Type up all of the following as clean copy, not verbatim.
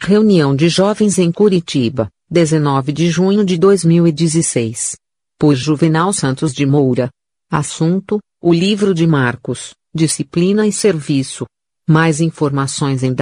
Reunião de jovens em Curitiba, 19 de junho de 2016. Por Juvenal Santos de Moura. Assunto: o livro de Marcos, Disciplina e Serviço. Mais informações em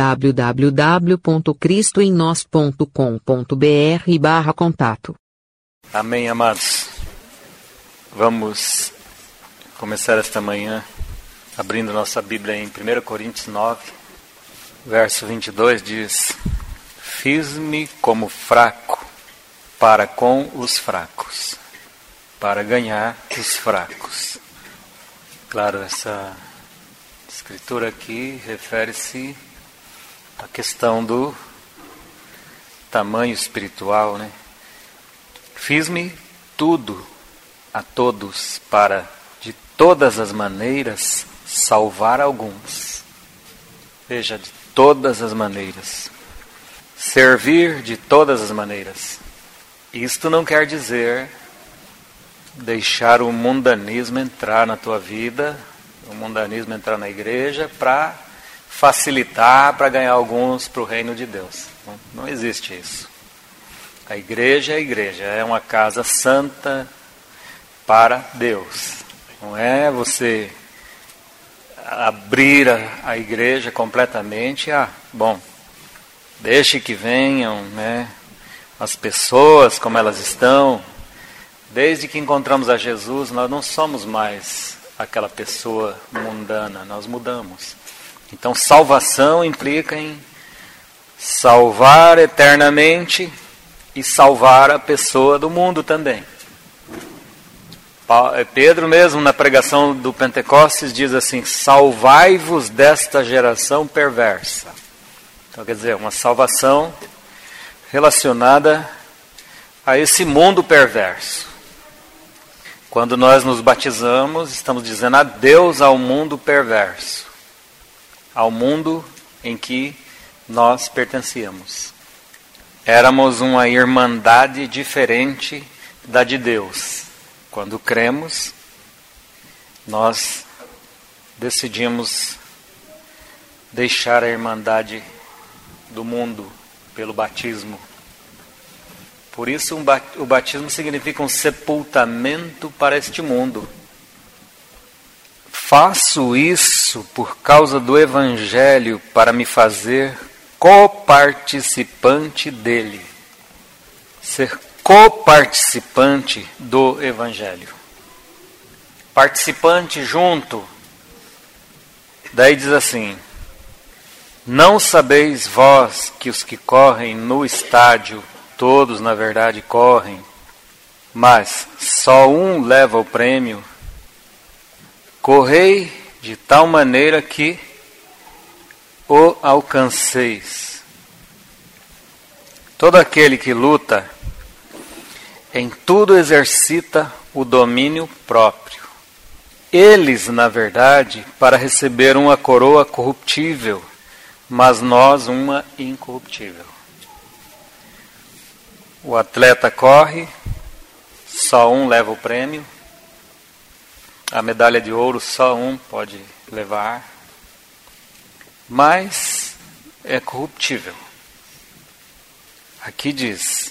www.cristoemnós.com.br/contato. Amém, amados. Vamos começar esta manhã abrindo nossa Bíblia em 1 Coríntios 9, verso 22, diz: Fiz-me como fraco para com os fracos, para ganhar os fracos. Claro, essa escritura aqui refere-se à questão do tamanho espiritual, né? Fiz-me tudo a todos para, de todas as maneiras, salvar alguns. Veja, de todas as maneiras. Servir de todas as maneiras. Isto não quer dizer deixar o mundanismo entrar na tua vida, o mundanismo entrar na igreja para facilitar, para ganhar alguns para o reino de Deus. Não existe isso. A igreja é a igreja, é uma casa santa para Deus. Não é você abrir a igreja completamente. Deixe que venham, né, as pessoas como elas estão. Desde que encontramos a Jesus, nós não somos mais aquela pessoa mundana, nós mudamos. Então, salvação implica em salvar eternamente e salvar a pessoa do mundo também. Pedro mesmo, na pregação do Pentecostes, diz assim: salvai-vos desta geração perversa. Então, quer dizer, uma salvação relacionada a esse mundo perverso. Quando nós nos batizamos, estamos dizendo adeus ao mundo perverso, ao mundo em que nós pertencíamos. Éramos uma irmandade diferente da de Deus. Quando cremos, nós decidimos deixar a irmandade do mundo pelo batismo. Por isso o batismo significa um sepultamento para este mundo. Faço isso por causa do Evangelho, para me fazer coparticipante dele. Ser coparticipante do Evangelho. Participante junto. Daí diz assim: não sabeis vós que os que correm no estádio, todos na verdade correm, mas só um leva o prêmio? Correi de tal maneira que o alcanceis. Todo aquele que luta, em tudo exercita o domínio próprio. Eles, na verdade, para receber uma coroa corruptível, mas nós uma incorruptível. O atleta corre, só um leva o prêmio. A medalha de ouro só um pode levar. Mas é corruptível. Aqui diz: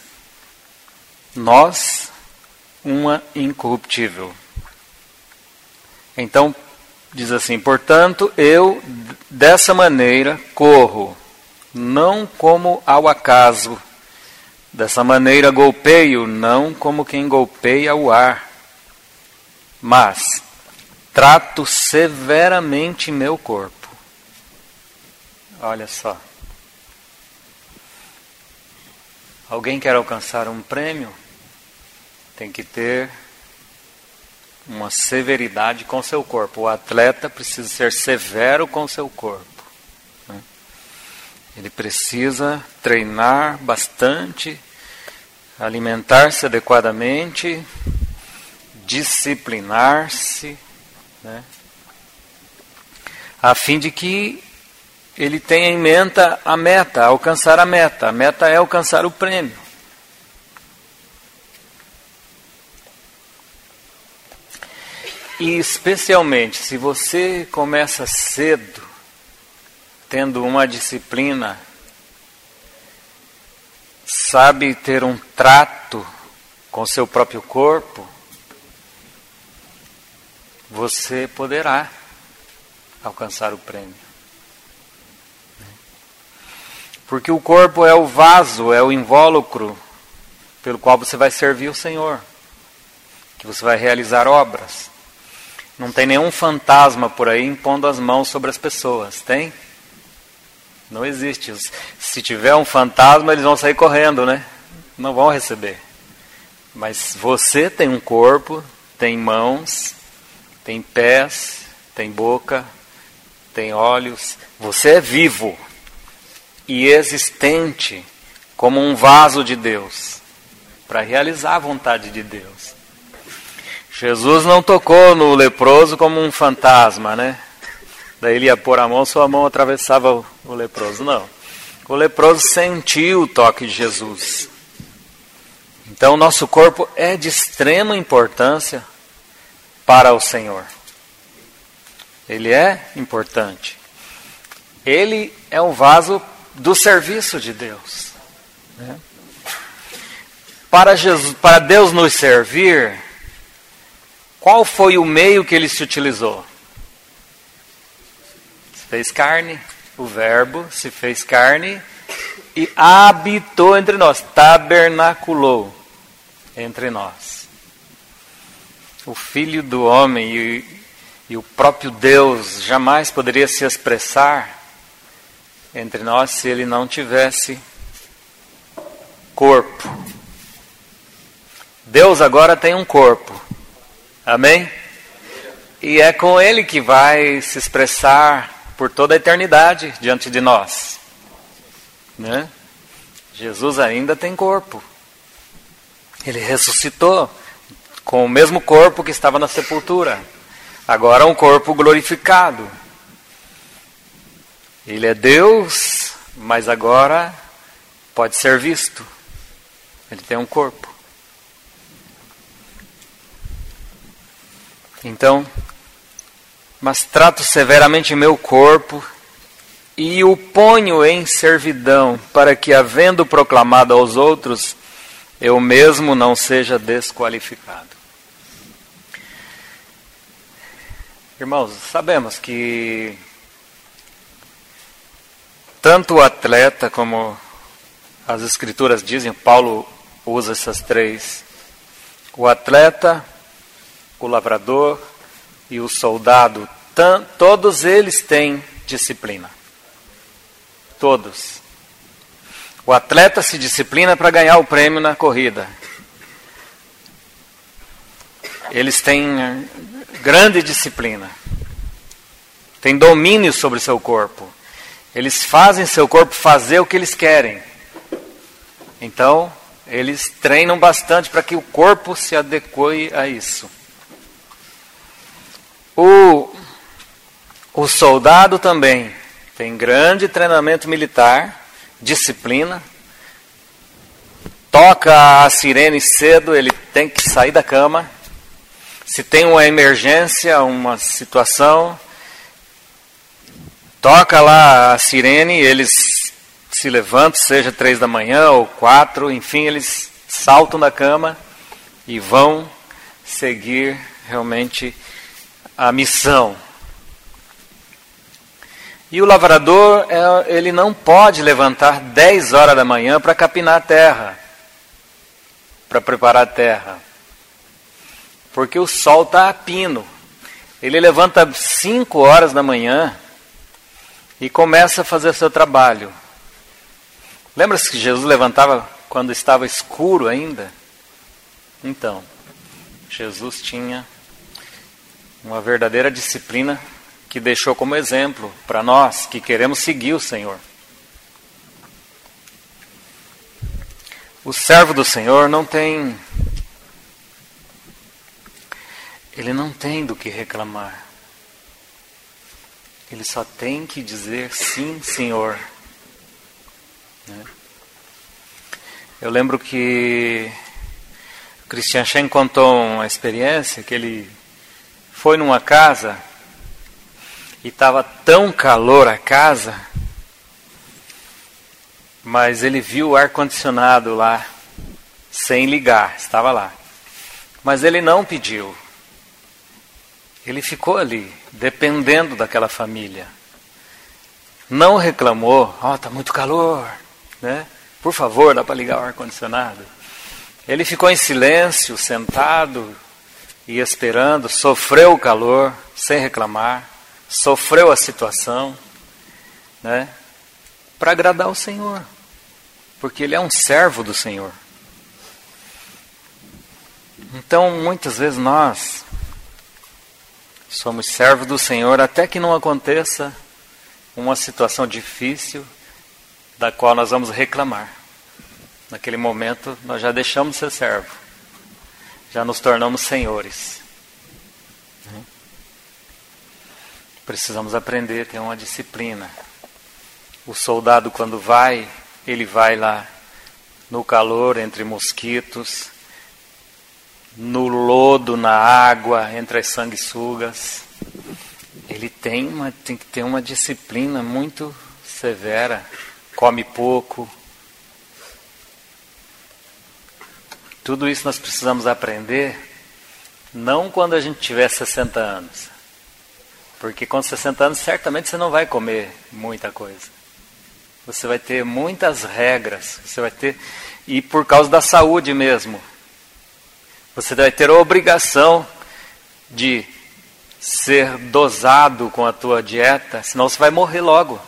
nós, uma incorruptível. Então, diz assim: portanto, eu dessa maneira corro, não como ao acaso. Dessa maneira golpeio, não como quem golpeia o ar. Mas trato severamente meu corpo. Olha só. Alguém quer alcançar um prêmio? Tem que ter uma severidade com seu corpo. O atleta precisa ser severo com seu corpo. Ele precisa treinar bastante, alimentar-se adequadamente, disciplinar-se, né, a fim de que ele tenha em mente a meta, alcançar a meta. A meta é alcançar o prêmio. E especialmente se você começa cedo, tendo uma disciplina sabe ter um trato com seu próprio corpo, você poderá alcançar o prêmio. Porque o corpo é o vaso, é o invólucro pelo qual você vai servir o Senhor, que você vai realizar obras. Não tem nenhum fantasma por aí impondo as mãos sobre as pessoas, tem? Não existe. Se tiver um fantasma, eles vão sair correndo, né? Não vão receber. Mas você tem um corpo, tem mãos, tem pés, tem boca, tem olhos. Você é vivo e existente como um vaso de Deus para realizar a vontade de Deus. Jesus não tocou no leproso como um fantasma, né? Daí ele ia pôr a mão, sua mão atravessava o leproso. Não. O leproso sentiu o toque de Jesus. Então, nosso corpo é de extrema importância para o Senhor. Ele é importante. Ele é um vaso do serviço de Deus. Né? Para Deus nos servir, qual foi o meio que ele se utilizou? Se fez carne, o Verbo se fez carne e habitou entre nós, tabernaculou entre nós. O Filho do Homem e o próprio Deus jamais poderia se expressar entre nós se ele não tivesse corpo. Deus agora tem um corpo. Amém? E é com ele que vai se expressar por toda a eternidade diante de nós. Né? Jesus ainda tem corpo. Ele ressuscitou com o mesmo corpo que estava na sepultura. Agora um corpo glorificado. Ele é Deus, mas agora pode ser visto. Ele tem um corpo. Então, mas trato severamente meu corpo e o ponho em servidão, para que, havendo proclamado aos outros, eu mesmo não seja desqualificado. Irmãos, sabemos que tanto o atleta, como as Escrituras dizem, Paulo usa essas três: o atleta, o lavrador e o soldado, todos eles têm disciplina. Todos. O atleta se disciplina para ganhar o prêmio na corrida. Eles têm grande disciplina. Têm domínio sobre seu corpo. Eles fazem seu corpo fazer o que eles querem. Então, eles treinam bastante para que o corpo se adeque a isso. O soldado também tem grande treinamento militar, disciplina. Toca a sirene cedo, ele tem que sair da cama. Se tem uma emergência, uma situação, toca lá a sirene, eles se levantam, seja 3 da manhã ou 4, enfim, eles saltam da cama e vão seguir realmente a missão. E o lavrador, ele não pode levantar 10 horas da manhã para capinar a terra, para preparar a terra, porque o sol está a pino. Ele levanta 5 horas da manhã e começa a fazer seu trabalho. Lembra-se que Jesus levantava quando estava escuro ainda? Então, Jesus tinha uma verdadeira disciplina que deixou como exemplo para nós que queremos seguir o Senhor. O servo do Senhor ele não tem do que reclamar. Ele só tem que dizer sim, Senhor. Eu lembro que o Christian Shen contou uma experiência que ele foi numa casa e estava tão calor a casa mas ele viu o ar-condicionado lá, sem ligar, estava lá. Mas ele não pediu. Ele ficou ali, dependendo daquela família. Não reclamou, está muito calor, né? Por favor, dá para ligar o ar-condicionado. Ele ficou em silêncio, sentado e esperando, sofreu o calor, sem reclamar, sofreu a situação, né? Para agradar o Senhor, porque ele é um servo do Senhor. Então, muitas vezes nós somos servos do Senhor até que não aconteça uma situação difícil da qual nós vamos reclamar. Naquele momento, nós já deixamos de ser servo, já nos tornamos senhores. Precisamos aprender a ter uma disciplina. O soldado, quando vai, ele vai lá no calor, entre mosquitos, no lodo, na água, entre as sanguessugas. Ele tem que ter uma disciplina muito severa. Come pouco. Tudo isso nós precisamos aprender, não quando a gente tiver 60 anos. Porque com 60 anos, certamente você não vai comer muita coisa. Você vai ter muitas regras. Você vai ter, e por causa da saúde mesmo. Você vai ter a obrigação de ser dosado com a tua dieta, senão você vai morrer logo.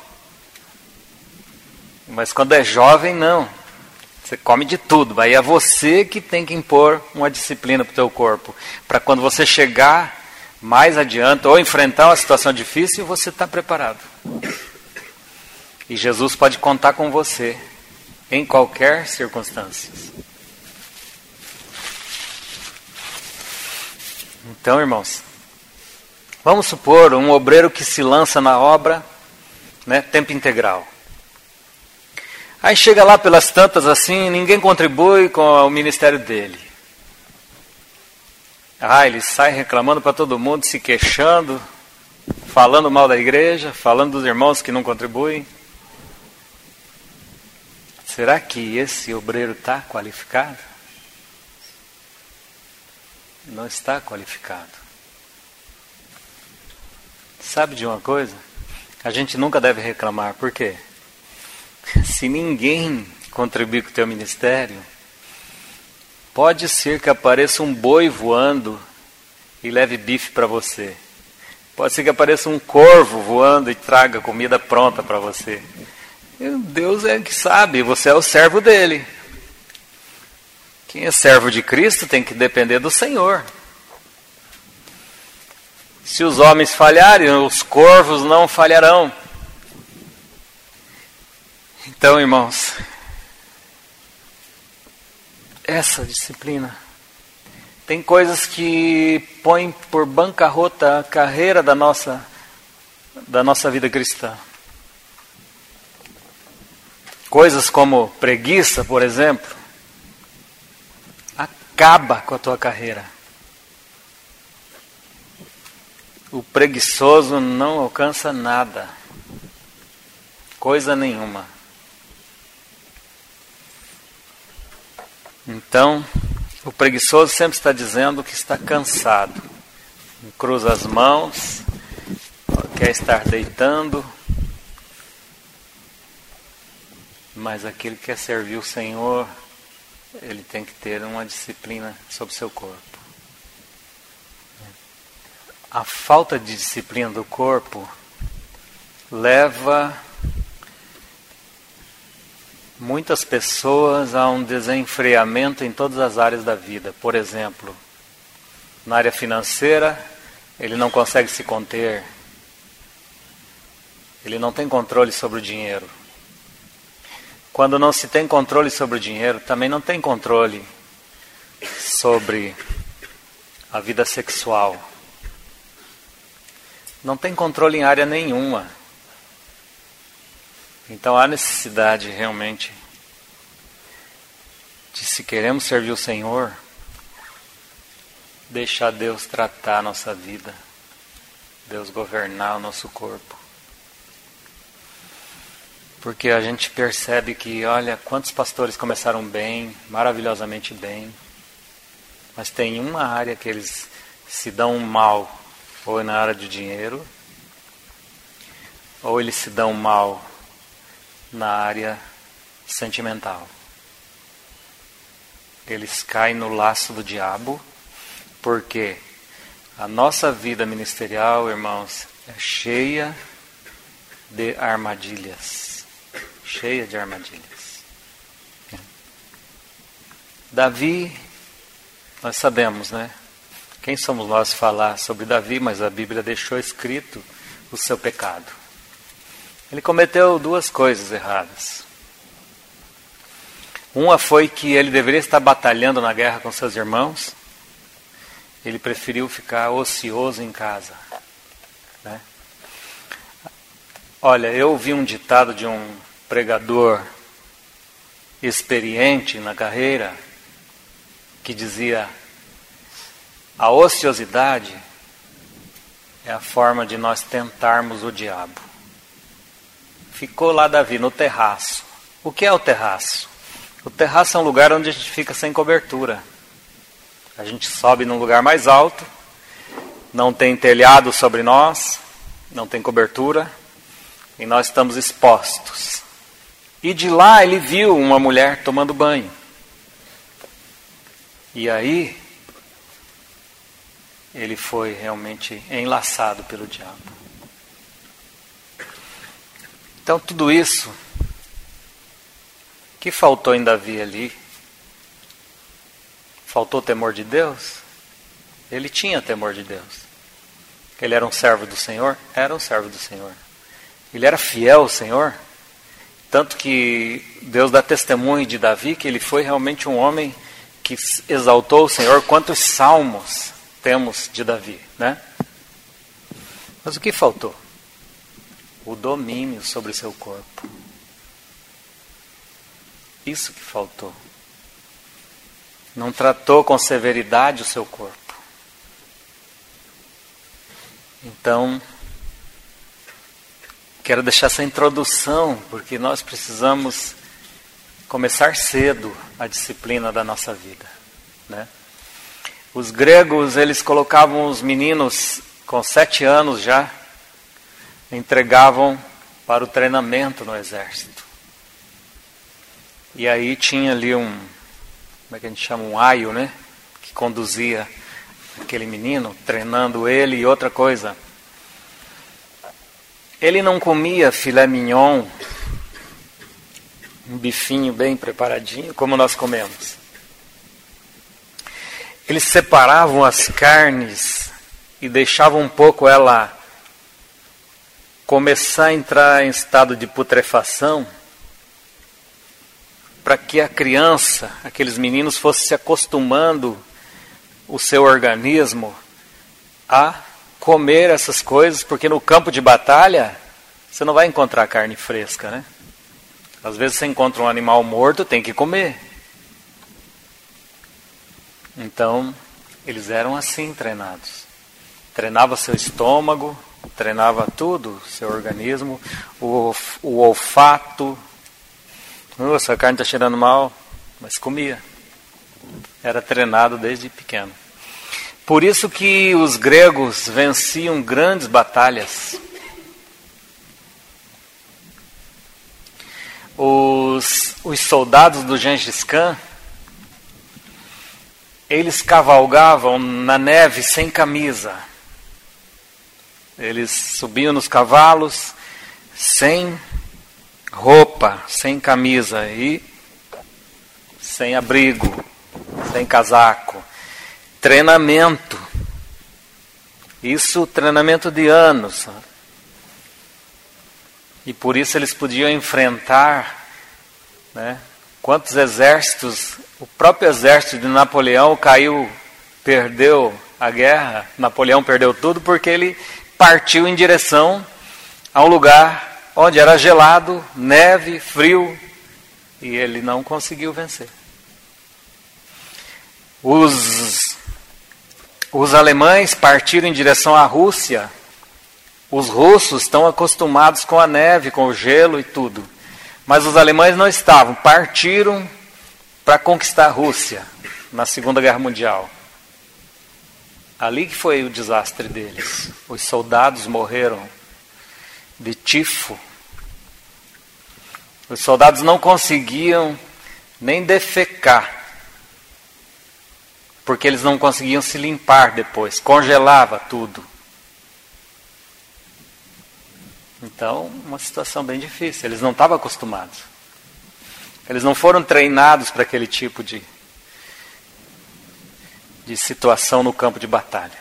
Mas quando é jovem, não. Você come de tudo. Aí é você que tem que impor uma disciplina para o teu corpo. Para quando você chegar mais adiante ou enfrentar uma situação difícil, você está preparado. E Jesus pode contar com você em qualquer circunstância. Então, irmãos, vamos supor um obreiro que se lança na obra, né, tempo integral. Aí chega lá pelas tantas assim, ninguém contribui com o ministério dele. Ele sai reclamando para todo mundo, se queixando, falando mal da igreja, falando dos irmãos que não contribuem. Será que esse obreiro está qualificado? Não está qualificado. Sabe de uma coisa? A gente nunca deve reclamar. Por quê? Se ninguém contribuir com o teu ministério, pode ser que apareça um boi voando e leve bife para você. Pode ser que apareça um corvo voando e traga comida pronta para você. E Deus é que sabe, você é o servo dele. Quem é servo de Cristo tem que depender do Senhor. Se os homens falharem, os corvos não falharão. Então, irmãos, essa disciplina. Tem coisas que põem por bancarrota a carreira da nossa vida cristã. Coisas como preguiça, por exemplo, acaba com a tua carreira. O preguiçoso não alcança nada, coisa nenhuma. Então, o preguiçoso sempre está dizendo que está cansado. Cruza as mãos, quer estar deitando. Mas aquele que quer servir o Senhor, ele tem que ter uma disciplina sobre o seu corpo. A falta de disciplina do corpo leva muitas pessoas a um desenfreamento em todas as áreas da vida. Por exemplo, na área financeira, ele não consegue se conter. Ele não tem controle sobre o dinheiro. Quando não se tem controle sobre o dinheiro, também não tem controle sobre a vida sexual. Não tem controle em área nenhuma. Então há necessidade realmente de, se queremos servir o Senhor, deixar Deus tratar a nossa vida, Deus governar o nosso corpo. porque a gente percebe que, olha, quantos pastores começaram bem, maravilhosamente bem, mas tem uma área que eles se dão mal, ou é na área de dinheiro, ou eles se dão mal na área sentimental. Eles caem no laço do diabo, porque a nossa vida ministerial, irmãos, é cheia de armadilhas. Cheia de armadilhas. Davi, nós sabemos, né? Quem somos nós falar sobre Davi, mas a Bíblia deixou escrito o seu pecado. Ele cometeu duas coisas erradas. Uma foi que ele deveria estar batalhando na guerra com seus irmãos. Ele preferiu ficar ocioso em casa, né? Olha, eu ouvi um ditado de um pregador experiente na carreira que dizia: a ociosidade é a forma de nós tentarmos o diabo. Ficou lá Davi no terraço. O que é o terraço? O terraço é um lugar onde a gente fica sem cobertura. A gente sobe num lugar mais alto, não tem telhado sobre nós, não tem cobertura, e nós estamos expostos. E de lá ele viu uma mulher tomando banho. E aí, ele foi realmente enlaçado pelo diabo. Então tudo isso, que faltou em Davi ali? Faltou temor de Deus? Ele tinha temor de Deus. Ele era um servo do Senhor? Era um servo do Senhor. Ele era fiel ao Senhor? Tanto que Deus dá testemunho de Davi que ele foi realmente um homem que exaltou o Senhor. Quantos salmos temos de Davi, né? Mas o que faltou? O domínio sobre o seu corpo. Isso que faltou. Não tratou com severidade o seu corpo. Então, quero deixar essa introdução, porque nós precisamos começar cedo a disciplina da nossa vida, né? Os gregos, eles colocavam os meninos com 7 anos já, entregavam para o treinamento no exército. E aí tinha ali como é que a gente chama? Um aio, né? Que conduzia aquele menino, treinando ele. E outra coisa, ele não comia filé mignon, um bifinho bem preparadinho, como nós comemos. Eles separavam as carnes e deixavam um pouco ela começar a entrar em estado de putrefação, para que a criança, aqueles meninos, fossem se acostumando o seu organismo a comer essas coisas, porque no campo de batalha você não vai encontrar carne fresca, né? Às vezes você encontra um animal morto, tem que comer. Então, eles eram assim treinados. Treinava seu estômago, treinava tudo, seu organismo, o olfato. Nossa, a carne está cheirando mal, mas comia. Era treinado desde pequeno. Por isso que os gregos venciam grandes batalhas. Os soldados do Gengis Khan, eles cavalgavam na neve sem camisa. Eles subiam nos cavalos sem roupa, sem camisa e sem abrigo, sem casaco. Treinamento. Isso, treinamento de anos. E por isso eles podiam enfrentar, né? Quantos exércitos, o próprio exército de Napoleão caiu, perdeu a guerra, Napoleão perdeu tudo porque ele partiu em direção a um lugar onde era gelado, neve, frio, e ele não conseguiu vencer. Os alemães partiram em direção à Rússia. Os russos estão acostumados com a neve, com o gelo e tudo. Mas os alemães não estavam, partiram para conquistar a Rússia na Segunda Guerra Mundial. Ali que foi o desastre deles. Os soldados morreram de tifo. Os soldados não conseguiam nem defecar, porque eles não conseguiam se limpar depois, congelava tudo. Então, uma situação bem difícil, eles não estavam acostumados. Eles não foram treinados para aquele tipo de situação no campo de batalha.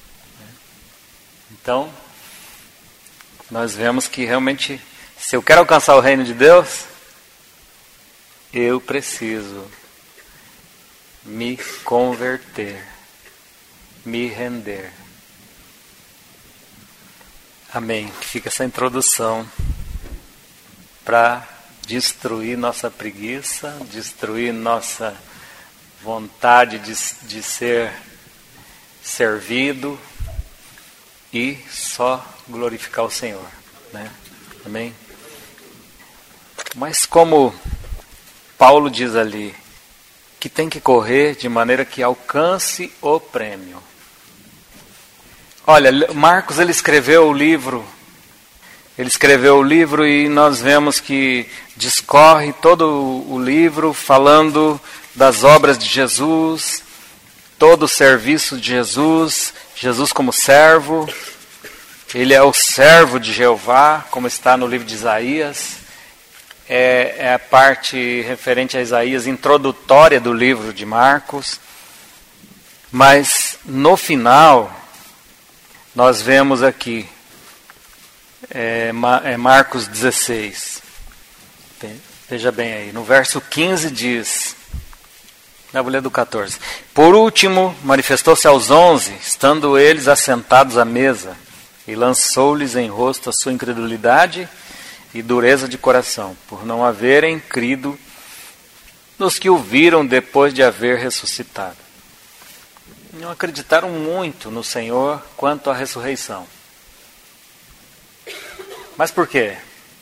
Então, nós vemos que realmente, se eu quero alcançar o reino de Deus, eu preciso me converter, me render. Amém. Que fica essa introdução para destruir nossa preguiça, destruir nossa vontade de ser servido e só glorificar o Senhor, né? Amém? Mas como Paulo diz ali, que tem que correr de maneira que alcance o prêmio. Olha, Marcos ele escreveu o livro e nós vemos que discorre todo o livro falando das obras de Jesus, todo o serviço de Jesus, Jesus como servo, ele é o servo de Jeová, como está no livro de Isaías, é a parte referente a Isaías, introdutória do livro de Marcos, mas no final nós vemos aqui, Marcos 16, veja bem aí, no verso 15 diz, eu vou ler do 14, por último manifestou-se aos 11, estando eles assentados à mesa, e lançou-lhes em rosto a sua incredulidade e dureza de coração, por não haverem crido nos que o viram depois de haver ressuscitado. Não acreditaram muito no Senhor quanto à ressurreição. Mas por quê?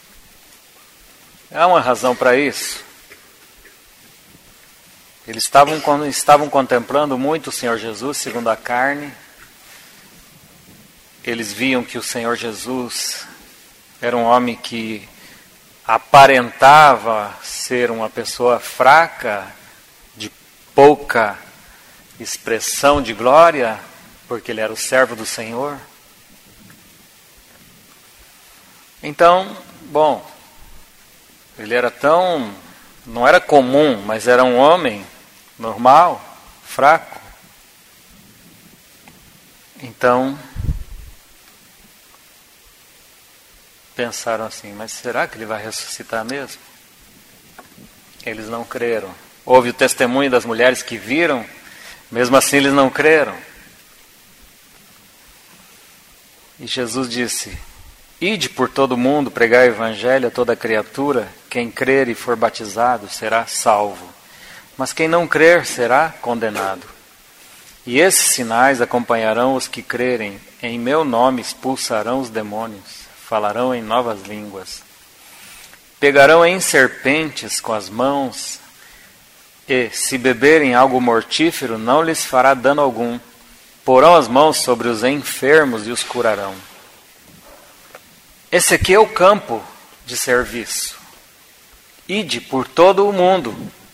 Há uma razão para isso. Eles estavam contemplando muito o Senhor Jesus segundo a carne. Eles viam que o Senhor Jesus era um homem que aparentava ser uma pessoa fraca, de pouca expressão de glória, porque ele era o servo do Senhor. Então, bom, ele era não era comum, mas era um homem normal, fraco. Então, pensaram assim, mas será que ele vai ressuscitar mesmo? Eles não creram. Houve o testemunho das mulheres que viram, mesmo assim eles não creram. E Jesus disse, ide por todo o mundo, pregar o evangelho a toda criatura, quem crer e for batizado será salvo, mas quem não crer será condenado. E esses sinais acompanharão os que crerem, em meu nome expulsarão os demônios, falarão em novas línguas, pegarão em serpentes com as mãos, e, se beberem algo mortífero, não lhes fará dano algum, porão as mãos sobre os enfermos e os curarão. Esse aqui é o campo de serviço. Ide por todo o mundo.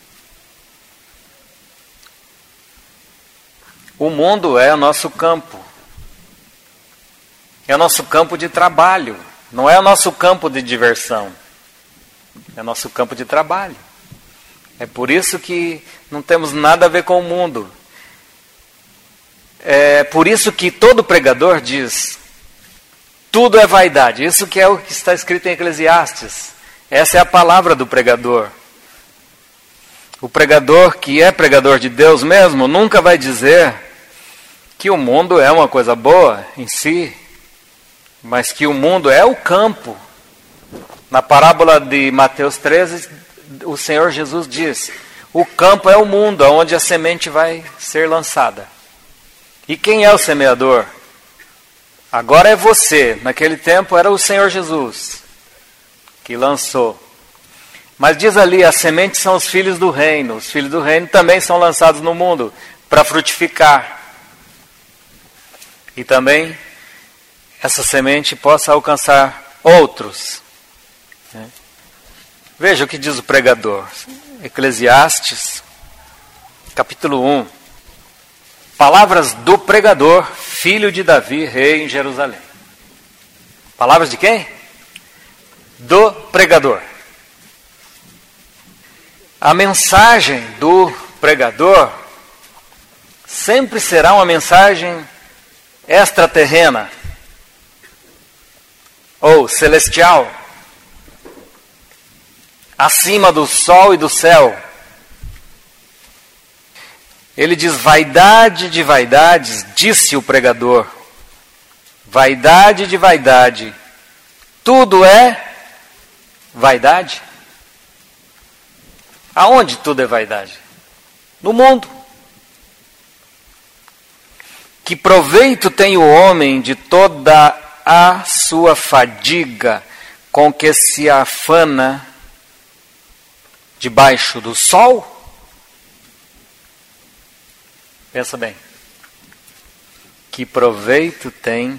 O mundo é o nosso campo. É o nosso campo de trabalho. Não é o nosso campo de diversão. É o nosso campo de trabalho. É por isso que não temos nada a ver com o mundo. É por isso que todo pregador diz, tudo é vaidade. Isso que é o que está escrito em Eclesiastes. Essa é a palavra do pregador. O pregador que é pregador de Deus mesmo, nunca vai dizer que o mundo é uma coisa boa em si, mas que o mundo é o campo. Na parábola de Mateus 13, o Senhor Jesus diz, o campo é o mundo, onde a semente vai ser lançada. E quem é o semeador? Agora é você. Naquele tempo era o Senhor Jesus que lançou. Mas diz ali, as sementes são os filhos do reino. Os filhos do reino também são lançados no mundo para frutificar. E também essa semente possa alcançar outros. Veja o que diz o pregador. Eclesiastes, capítulo 1. Palavras do pregador, filho de Davi, rei em Jerusalém. Palavras de quem? Do pregador. A mensagem do pregador sempre será uma mensagem extraterrena ou celestial, acima do sol e do céu. Ele diz: vaidade de vaidades, disse o pregador. Vaidade de vaidade, tudo é vaidade? Aonde tudo é vaidade? No mundo. Que proveito tem o homem de toda a sua fadiga com que se afana debaixo do sol? Pensa bem. Que proveito tem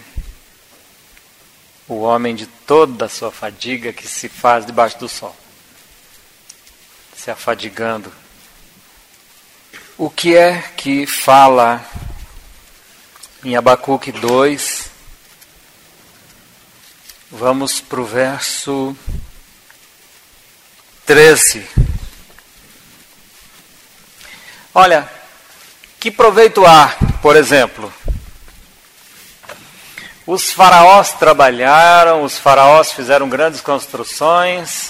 o homem de toda a sua fadiga que se faz debaixo do sol? Se afadigando. O que é que fala em Abacuque 2? Vamos para o verso 13. Olha, que proveito há, por exemplo? Os faraós trabalharam, os faraós fizeram grandes construções.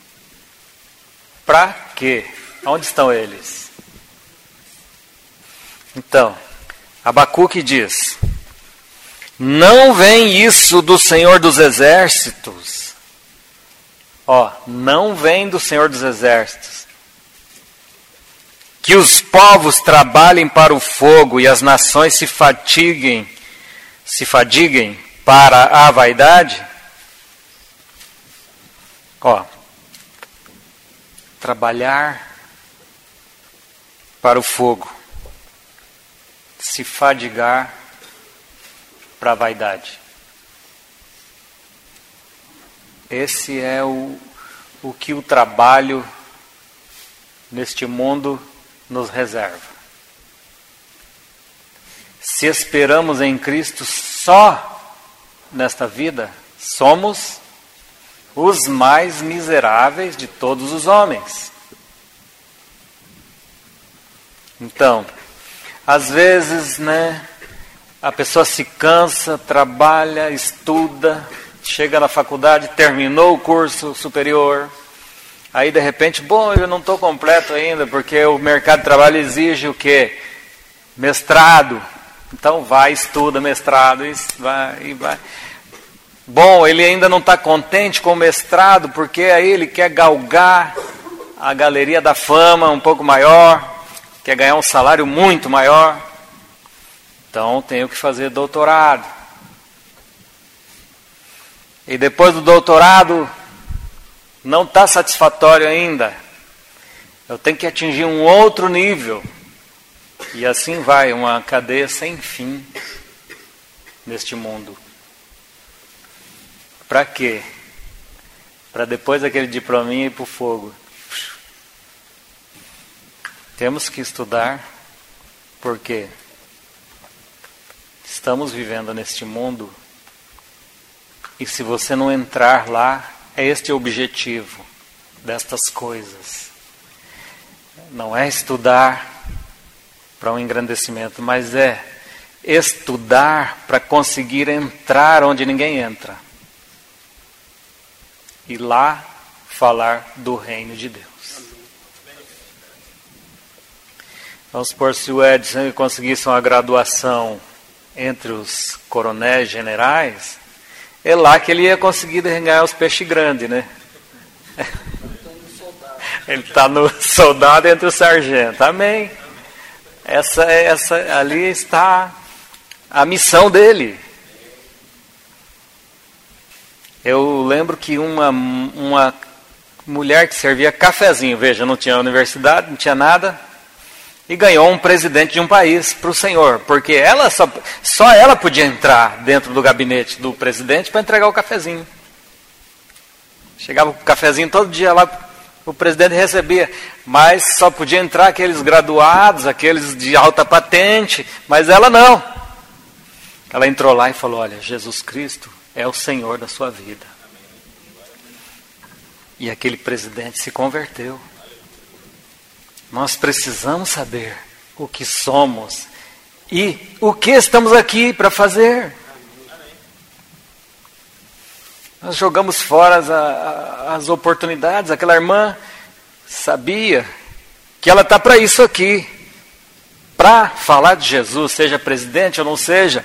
Para quê? Onde estão eles? Então, Abacuque diz: não vem isso do Senhor dos Exércitos. Não vem do Senhor dos Exércitos. Que os povos trabalhem para o fogo e as nações se fadiguem para a vaidade. Trabalhar para o fogo, se fadigar para a vaidade. Esse é o que o trabalho neste mundo nos reserva. Se esperamos em Cristo só nesta vida, somos os mais miseráveis de todos os homens. Então, às vezes, a pessoa se cansa, trabalha, estuda, chega na faculdade, terminou o curso superior, aí de repente, eu não estou completo ainda, porque o mercado de trabalho exige o quê? Mestrado. Então vai, estuda mestrado, e vai. Bom, ele ainda não está contente com o mestrado, porque aí ele quer galgar a galeria da fama um pouco maior, quer ganhar um salário muito maior. Então tenho que fazer doutorado. E depois do doutorado, não está satisfatório ainda. Eu tenho que atingir um outro nível. E assim vai, uma cadeia sem fim neste mundo. Para quê? Para depois daquele diplominha ir para o fogo. Temos que estudar, porque estamos vivendo neste mundo, e se você não entrar lá, é este o objetivo destas coisas. Não é estudar para um engrandecimento, mas é estudar para conseguir entrar onde ninguém entra. E lá falar do reino de Deus. Vamos supor, se o Edson conseguisse uma graduação entre os coronéis generais, é lá que ele ia conseguir ganhar os peixes grandes, né? Ele está no soldado entre os sargentos. Amém. Essa ali está a missão dele. Eu lembro que uma mulher que servia cafezinho, veja, não tinha universidade, não tinha nada, e ganhou um presidente de um país para o Senhor, porque ela só ela podia entrar dentro do gabinete do presidente para entregar o cafezinho. Chegava com o cafezinho todo dia lá, o presidente recebia, mas só podia entrar aqueles graduados, aqueles de alta patente, mas ela não. Ela entrou lá e falou: olha, Jesus Cristo é o Senhor da sua vida. E aquele presidente se converteu. Nós precisamos saber o que somos e o que estamos aqui para fazer. Nós jogamos fora as oportunidades. Aquela irmã sabia que ela está para isso aqui, para falar de Jesus, seja presidente ou não seja.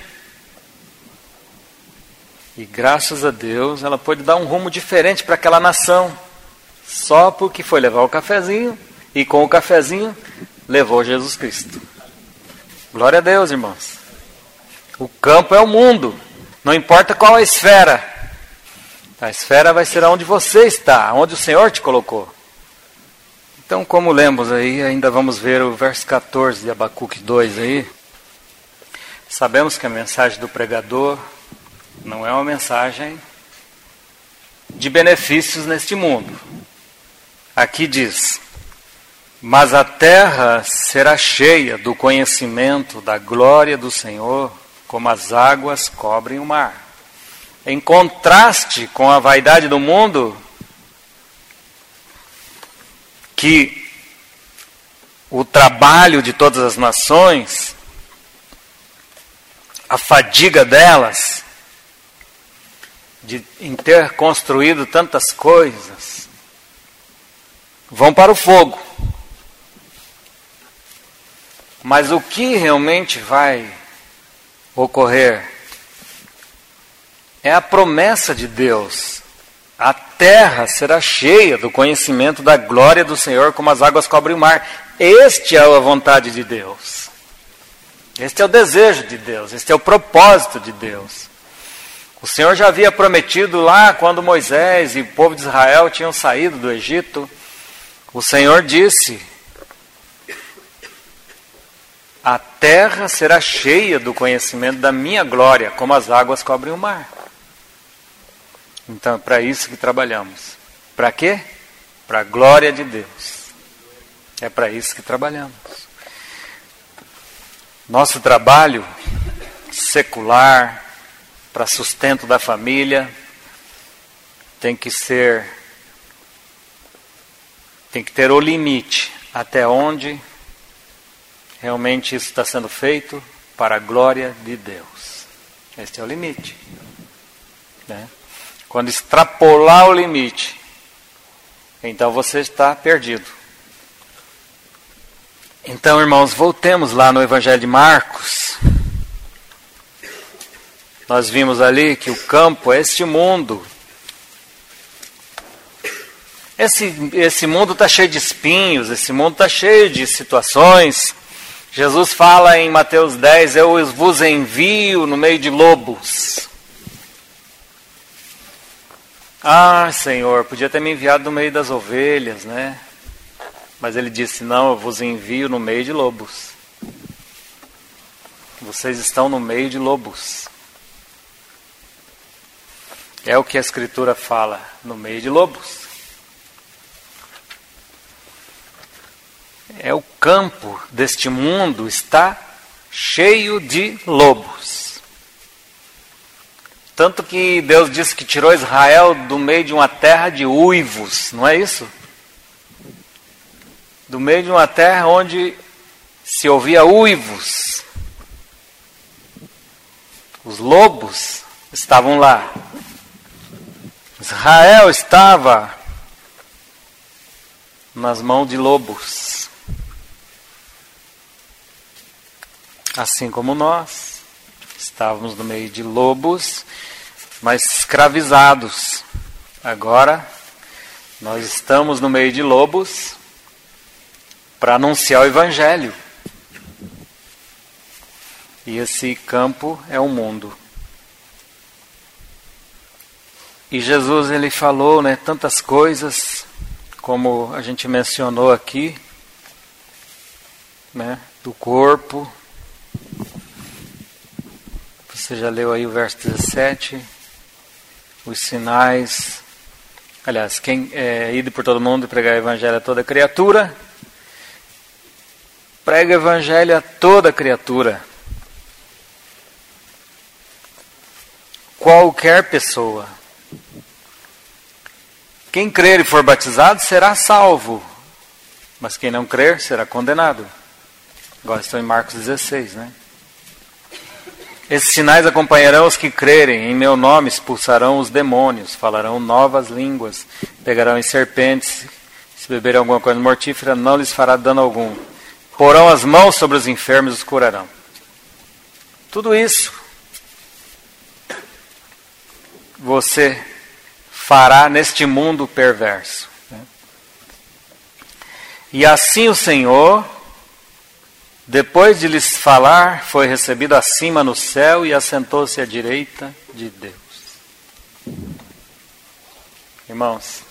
E graças a Deus ela pôde dar um rumo diferente para aquela nação, só porque foi levar o cafezinho, e com o cafezinho levou Jesus Cristo. Glória a Deus, irmãos. O campo é o mundo, não importa qual a esfera. A esfera vai ser onde você está, onde o Senhor te colocou. Então, como lemos aí, ainda vamos ver o verso 14 de Abacuque 2 aí. Sabemos que a mensagem do pregador não é uma mensagem de benefícios neste mundo. Aqui diz: mas a terra será cheia do conhecimento da glória do Senhor, como as águas cobrem o mar. Em contraste com a vaidade do mundo, que o trabalho de todas as nações, a fadiga delas, em ter construído tantas coisas, vão para o fogo. Mas o que realmente vai ocorrer é a promessa de Deus. A terra será cheia do conhecimento da glória do Senhor, como as águas cobrem o mar. Este é a vontade de Deus. Este é o desejo de Deus. Este é o propósito de Deus. O Senhor já havia prometido lá, quando Moisés e o povo de Israel tinham saído do Egito, o Senhor disse: a terra será cheia do conhecimento da minha glória, como as águas cobrem o mar. Então é para isso que trabalhamos. Para quê? Para a glória de Deus. É para isso que trabalhamos. Nosso trabalho secular, para sustento da família, tem que ter o limite até onde realmente isso está sendo feito para a glória de Deus. Este é o limite, né? Quando extrapolar o limite, então você está perdido. Então, irmãos, voltemos lá no Evangelho de Marcos. Nós vimos ali que o campo é este mundo. Esse mundo está cheio de espinhos, esse mundo está cheio de situações. Jesus fala em Mateus 10, eu vos envio no meio de lobos. Ah, Senhor, podia ter me enviado no meio das ovelhas, né? Mas ele disse, não, eu vos envio no meio de lobos. Vocês estão no meio de lobos. É o que a Escritura fala, no meio de lobos. É o campo deste mundo está cheio de lobos. Tanto que Deus disse que tirou Israel do meio de uma terra de uivos, não é isso? Do meio de uma terra onde se ouvia uivos. Os lobos estavam lá. Israel estava nas mãos de lobos. Assim como nós estávamos no meio de lobos, mas escravizados. Agora nós estamos no meio de lobos para anunciar o Evangelho. E esse campo é o mundo. E Jesus, ele falou, né, tantas coisas como a gente mencionou aqui, né, do corpo. Você já leu aí o verso 17, os sinais. Aliás, quem ide por todo mundo e pregar o evangelho a toda criatura, prega o evangelho a toda criatura. Qualquer pessoa. Quem crer e for batizado será salvo, mas quem não crer será condenado. Agora estão em Marcos 16, né? Esses sinais acompanharão os que crerem. Em meu nome expulsarão os demônios, falarão novas línguas, pegarão em serpentes, se beberem alguma coisa mortífera, não lhes fará dano algum. Porão as mãos sobre os enfermos e os curarão. Tudo isso você fará neste mundo perverso. Né? E assim o Senhor, depois de lhes falar, foi recebido acima no céu e assentou-se à direita de Deus. Irmãos,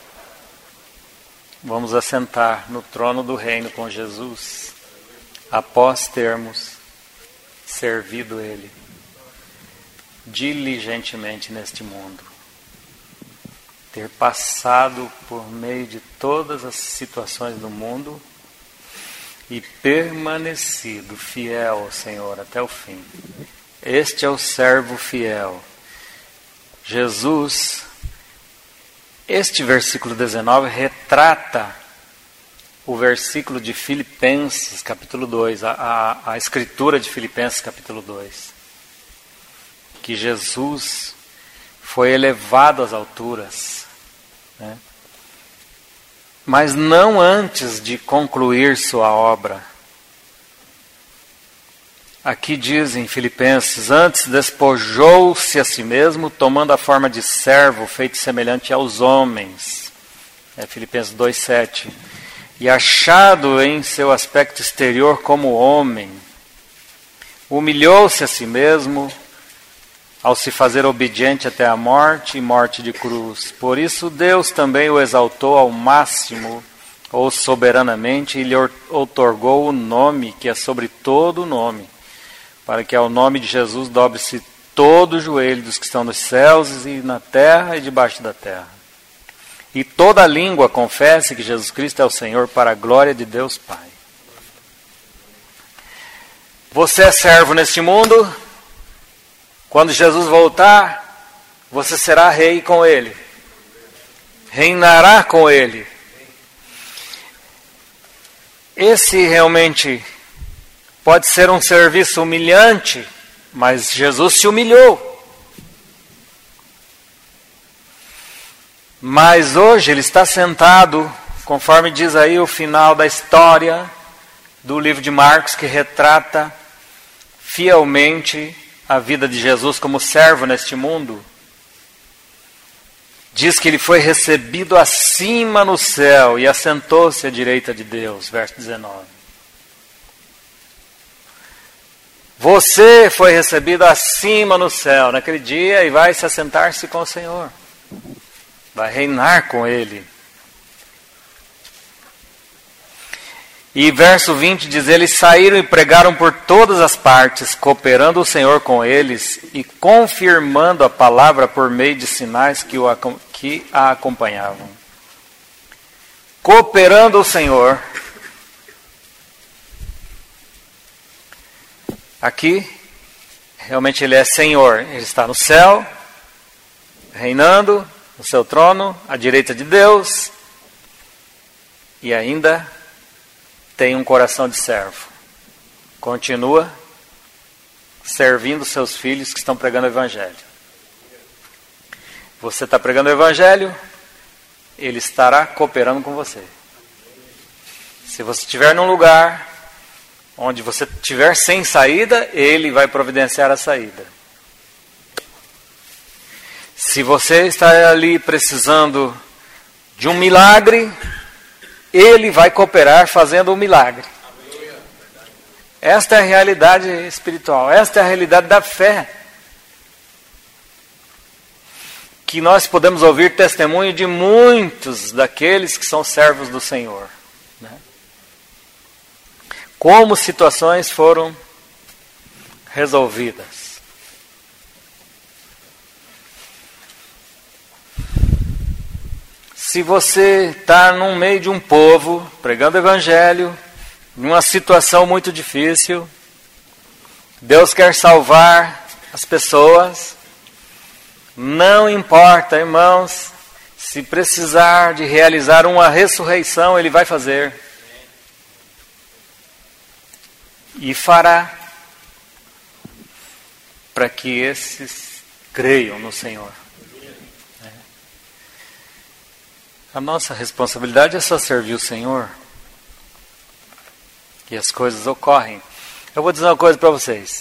vamos assentar no trono do reino com Jesus, após termos servido Ele diligentemente neste mundo. Ter passado por meio de todas as situações do mundo e permanecido fiel ao Senhor até o fim. Este é o servo fiel. Jesus, este versículo 19 retrata o versículo de Filipenses, capítulo 2, a escritura de Filipenses, capítulo 2. Que Jesus foi elevado às alturas, né? Mas não antes de concluir sua obra. Aqui diz em Filipenses, antes despojou-se a si mesmo, tomando a forma de servo, feito semelhante aos homens. Filipenses 2,7. E achado em seu aspecto exterior como homem, humilhou-se a si mesmo, ao se fazer obediente até a morte e morte de cruz. Por isso Deus também o exaltou ao máximo, ou soberanamente, e lhe outorgou o nome que é sobre todo nome, para que ao nome de Jesus dobre-se todo o joelho dos que estão nos céus e na terra e debaixo da terra. E toda língua confesse que Jesus Cristo é o Senhor, para a glória de Deus Pai. Você é servo neste mundo. Quando Jesus voltar, você será rei com Ele. Reinará com Ele. Esse realmente pode ser um serviço humilhante, mas Jesus se humilhou. Mas hoje Ele está sentado, conforme diz aí o final da história do livro de Marcos, que retrata fielmente a vida de Jesus como servo neste mundo. Diz que ele foi recebido acima no céu e assentou-se à direita de Deus, verso 19. Você foi recebido acima no céu naquele dia e vai se assentar-se com o Senhor. Vai reinar com Ele. E verso 20 diz, eles saíram e pregaram por todas as partes, cooperando o Senhor com eles e confirmando a palavra por meio de sinais que a acompanhavam. Cooperando o Senhor. Aqui, realmente Ele é Senhor. Ele está no céu, reinando no seu trono, à direita de Deus, e ainda tem um coração de servo. Continua servindo seus filhos que estão pregando o Evangelho. Você está pregando o Evangelho, Ele estará cooperando com você. Se você estiver num lugar onde você estiver sem saída, Ele vai providenciar a saída. Se você está ali precisando de um milagre, Ele vai cooperar fazendo um milagre. Esta é a realidade espiritual. Esta é a realidade da fé. que nós podemos ouvir testemunho de muitos daqueles que são servos do Senhor, né? Como situações foram resolvidas. Se você está no meio de um povo, pregando o evangelho, numa situação muito difícil, Deus quer salvar as pessoas, não importa, irmãos, se precisar de realizar uma ressurreição, Ele vai fazer. E fará, para que esses creiam no Senhor. A nossa responsabilidade é só servir o Senhor. E as coisas ocorrem. Eu vou dizer uma coisa para vocês.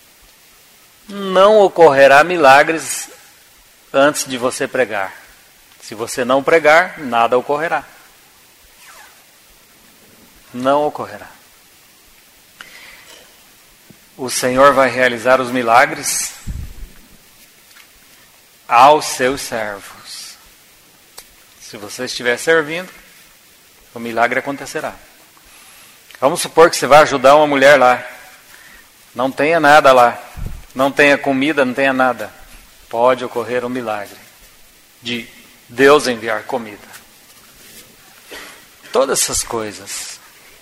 Não ocorrerá milagres antes de você pregar. Se você não pregar, nada ocorrerá. Não ocorrerá. O Senhor vai realizar os milagres aos seus servos. Se você estiver servindo, o milagre acontecerá. Vamos supor que você vai ajudar uma mulher lá. Não tenha nada lá. Não tenha comida, não tenha nada. Pode ocorrer um milagre de Deus enviar comida. Todas essas coisas.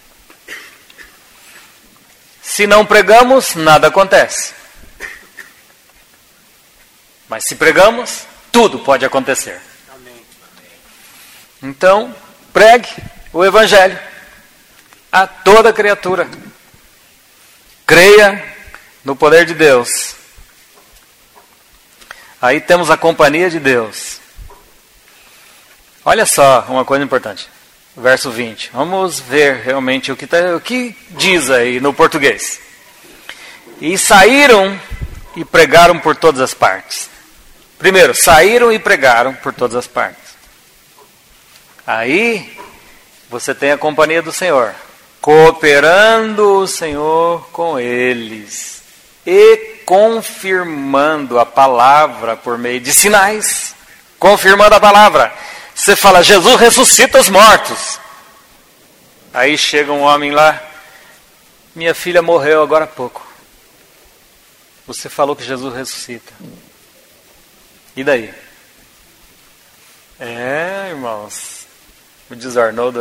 Se não pregamos, nada acontece. Mas se pregamos, tudo pode acontecer. Então, pregue o Evangelho a toda criatura. Creia no poder de Deus. Aí temos a companhia de Deus. Olha só uma coisa importante. Verso 20. Vamos ver realmente o que diz aí no português. E saíram e pregaram por todas as partes. Primeiro, saíram e pregaram por todas as partes. Aí, você tem a companhia do Senhor, cooperando o Senhor com eles e confirmando a palavra por meio de sinais. Confirmando a palavra. Você fala, Jesus ressuscita os mortos. Aí chega um homem lá, minha filha morreu agora há pouco. Você falou que Jesus ressuscita. E daí? Irmãos. Diz Arnoldo,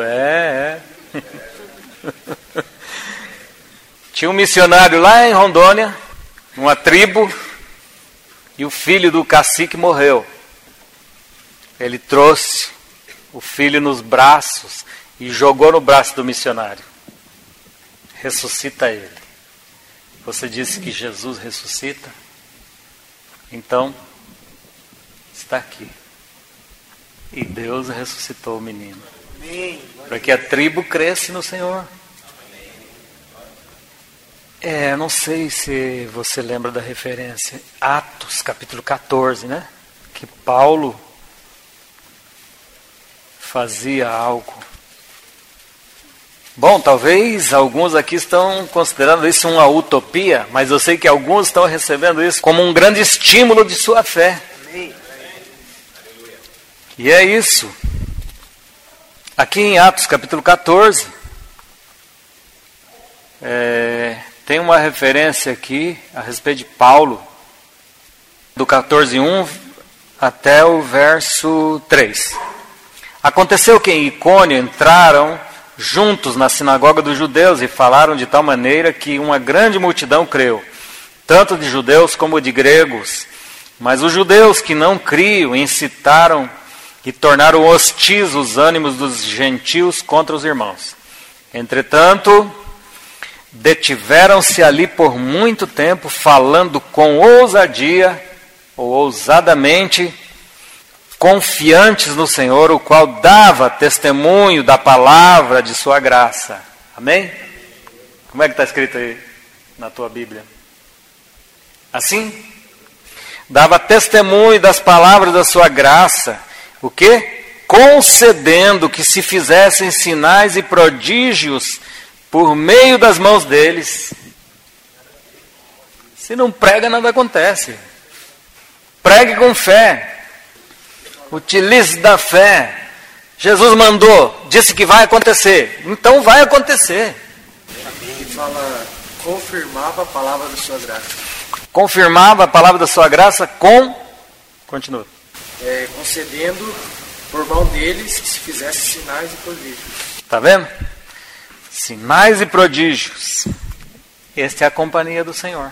Tinha um missionário lá em Rondônia, numa tribo, e o filho do cacique morreu. Ele trouxe o filho nos braços e jogou no braço do missionário. Ressuscita ele. Você disse que Jesus ressuscita? Então, está aqui. E Deus ressuscitou o menino. Para que a tribo cresça no Senhor. Não sei se você lembra da referência. Atos, capítulo 14, né? Que Paulo fazia algo. Bom, talvez alguns aqui estão considerando isso uma utopia, mas eu sei que alguns estão recebendo isso como um grande estímulo de sua fé. E é isso. Aqui em Atos capítulo 14, tem uma referência aqui a respeito de Paulo, do 14:1 até o verso 3. Aconteceu que em Icônio entraram juntos na sinagoga dos judeus e falaram de tal maneira que uma grande multidão creu, tanto de judeus como de gregos. Mas os judeus que não criam incitaram e tornaram hostis os ânimos dos gentios contra os irmãos. Entretanto, detiveram-se ali por muito tempo, falando com ousadia, ou ousadamente, confiantes no Senhor, o qual dava testemunho da palavra de sua graça. Amém? Como é que está escrito aí na tua Bíblia? Assim? Dava testemunho das palavras da sua graça. O quê? Concedendo que se fizessem sinais e prodígios por meio das mãos deles. Se não prega, nada acontece. Pregue com fé. Utilize da fé. Jesus mandou, disse que vai acontecer. Então vai acontecer. Ele fala, confirmava a palavra da sua graça. Confirmava a palavra da sua graça Continua. Concedendo por mão deles que se fizesse sinais e prodígios. Está vendo? Sinais e prodígios. Esta é a companhia do Senhor.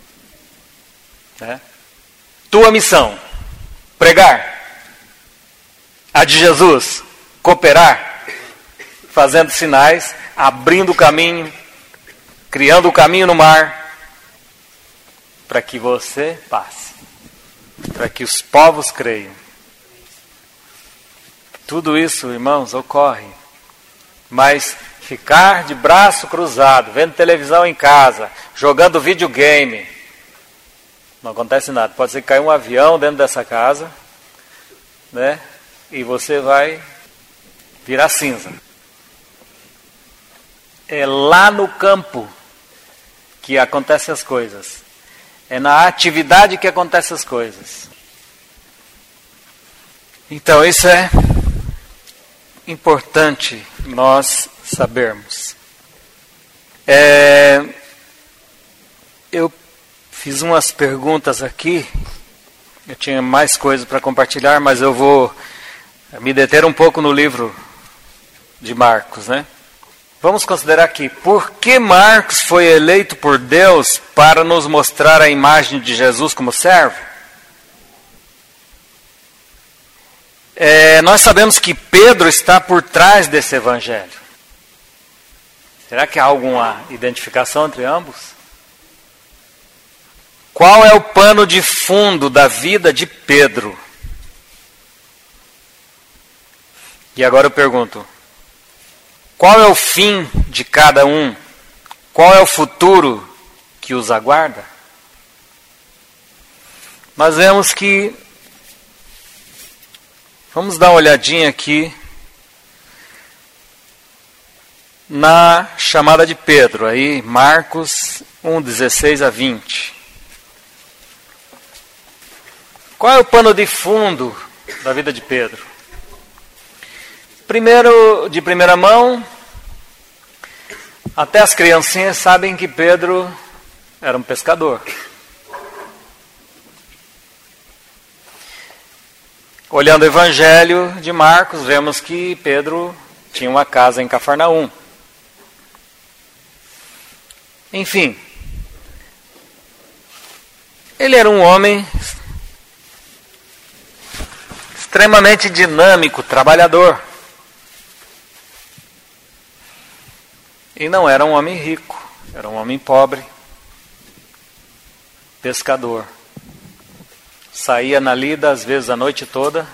Tua missão, pregar. A de Jesus, cooperar, fazendo sinais, abrindo o caminho, criando o caminho no mar, para que você passe, para que os povos creiam. Tudo isso, irmãos, ocorre. Mas ficar de braço cruzado, vendo televisão em casa, jogando videogame, não acontece nada. Pode ser que caia um avião dentro dessa casa, né? E você vai virar cinza. É lá no campo que acontecem as coisas. É na atividade que acontecem as coisas. Então isso é importante nós sabermos. Eu fiz umas perguntas aqui. Eu tinha mais coisas para compartilhar, mas eu vou me deter um pouco no livro de Marcos, né? Vamos considerar aqui, por que Marcos foi eleito por Deus para nos mostrar a imagem de Jesus como servo? Nós sabemos que Pedro está por trás desse evangelho. Será que há alguma identificação entre ambos? Qual é o pano de fundo da vida de Pedro? E agora eu pergunto, qual é o fim de cada um? Qual é o futuro que os aguarda? Nós vemos que, vamos dar uma olhadinha aqui na chamada de Pedro, aí Marcos 1:16-20. Qual é o pano de fundo da vida de Pedro? Primeiro, de primeira mão, até as criancinhas sabem que Pedro era um pescador. Olhando o Evangelho de Marcos, vemos que Pedro tinha uma casa em Cafarnaum. Enfim, ele era um homem extremamente dinâmico, trabalhador. E não era um homem rico, era um homem pobre, pescador. Saía na lida, às vezes a noite toda,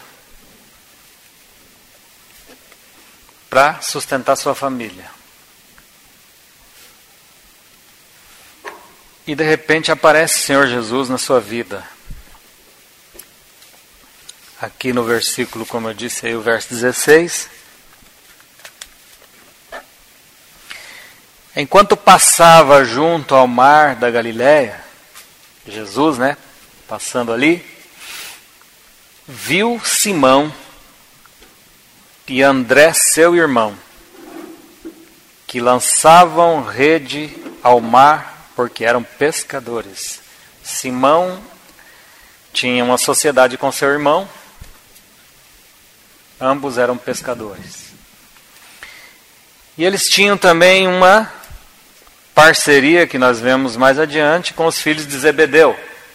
para sustentar sua família. E de repente aparece o Senhor Jesus na sua vida. Aqui no versículo, como eu disse aí, o verso 16. Enquanto passava junto ao mar da Galileia, Jesus, né, passando ali, viu Simão e André, seu irmão, que lançavam rede ao mar porque eram pescadores. Simão tinha uma sociedade com seu irmão, ambos eram pescadores. E eles tinham também uma parceria que nós vemos mais adiante com os filhos de Zebedeu.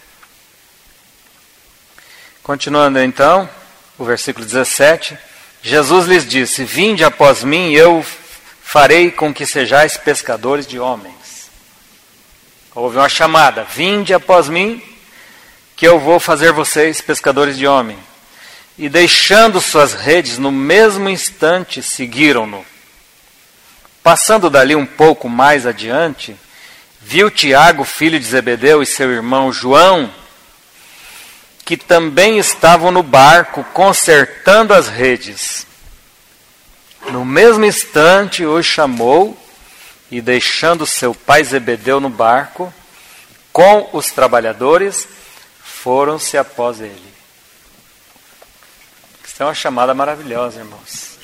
Continuando então, o versículo 17, Jesus lhes disse: vinde após mim e eu farei com que sejais pescadores de homens. Houve uma chamada: vinde após mim que eu vou fazer vocês pescadores de homens. E deixando suas redes, no mesmo instante seguiram-no. Passando dali um pouco mais adiante, viu Tiago, filho de Zebedeu, e seu irmão João, que também estavam no barco consertando as redes. No mesmo instante os chamou, e deixando seu pai Zebedeu no barco, com os trabalhadores, foram-se após ele. Isso é uma chamada maravilhosa, irmãos.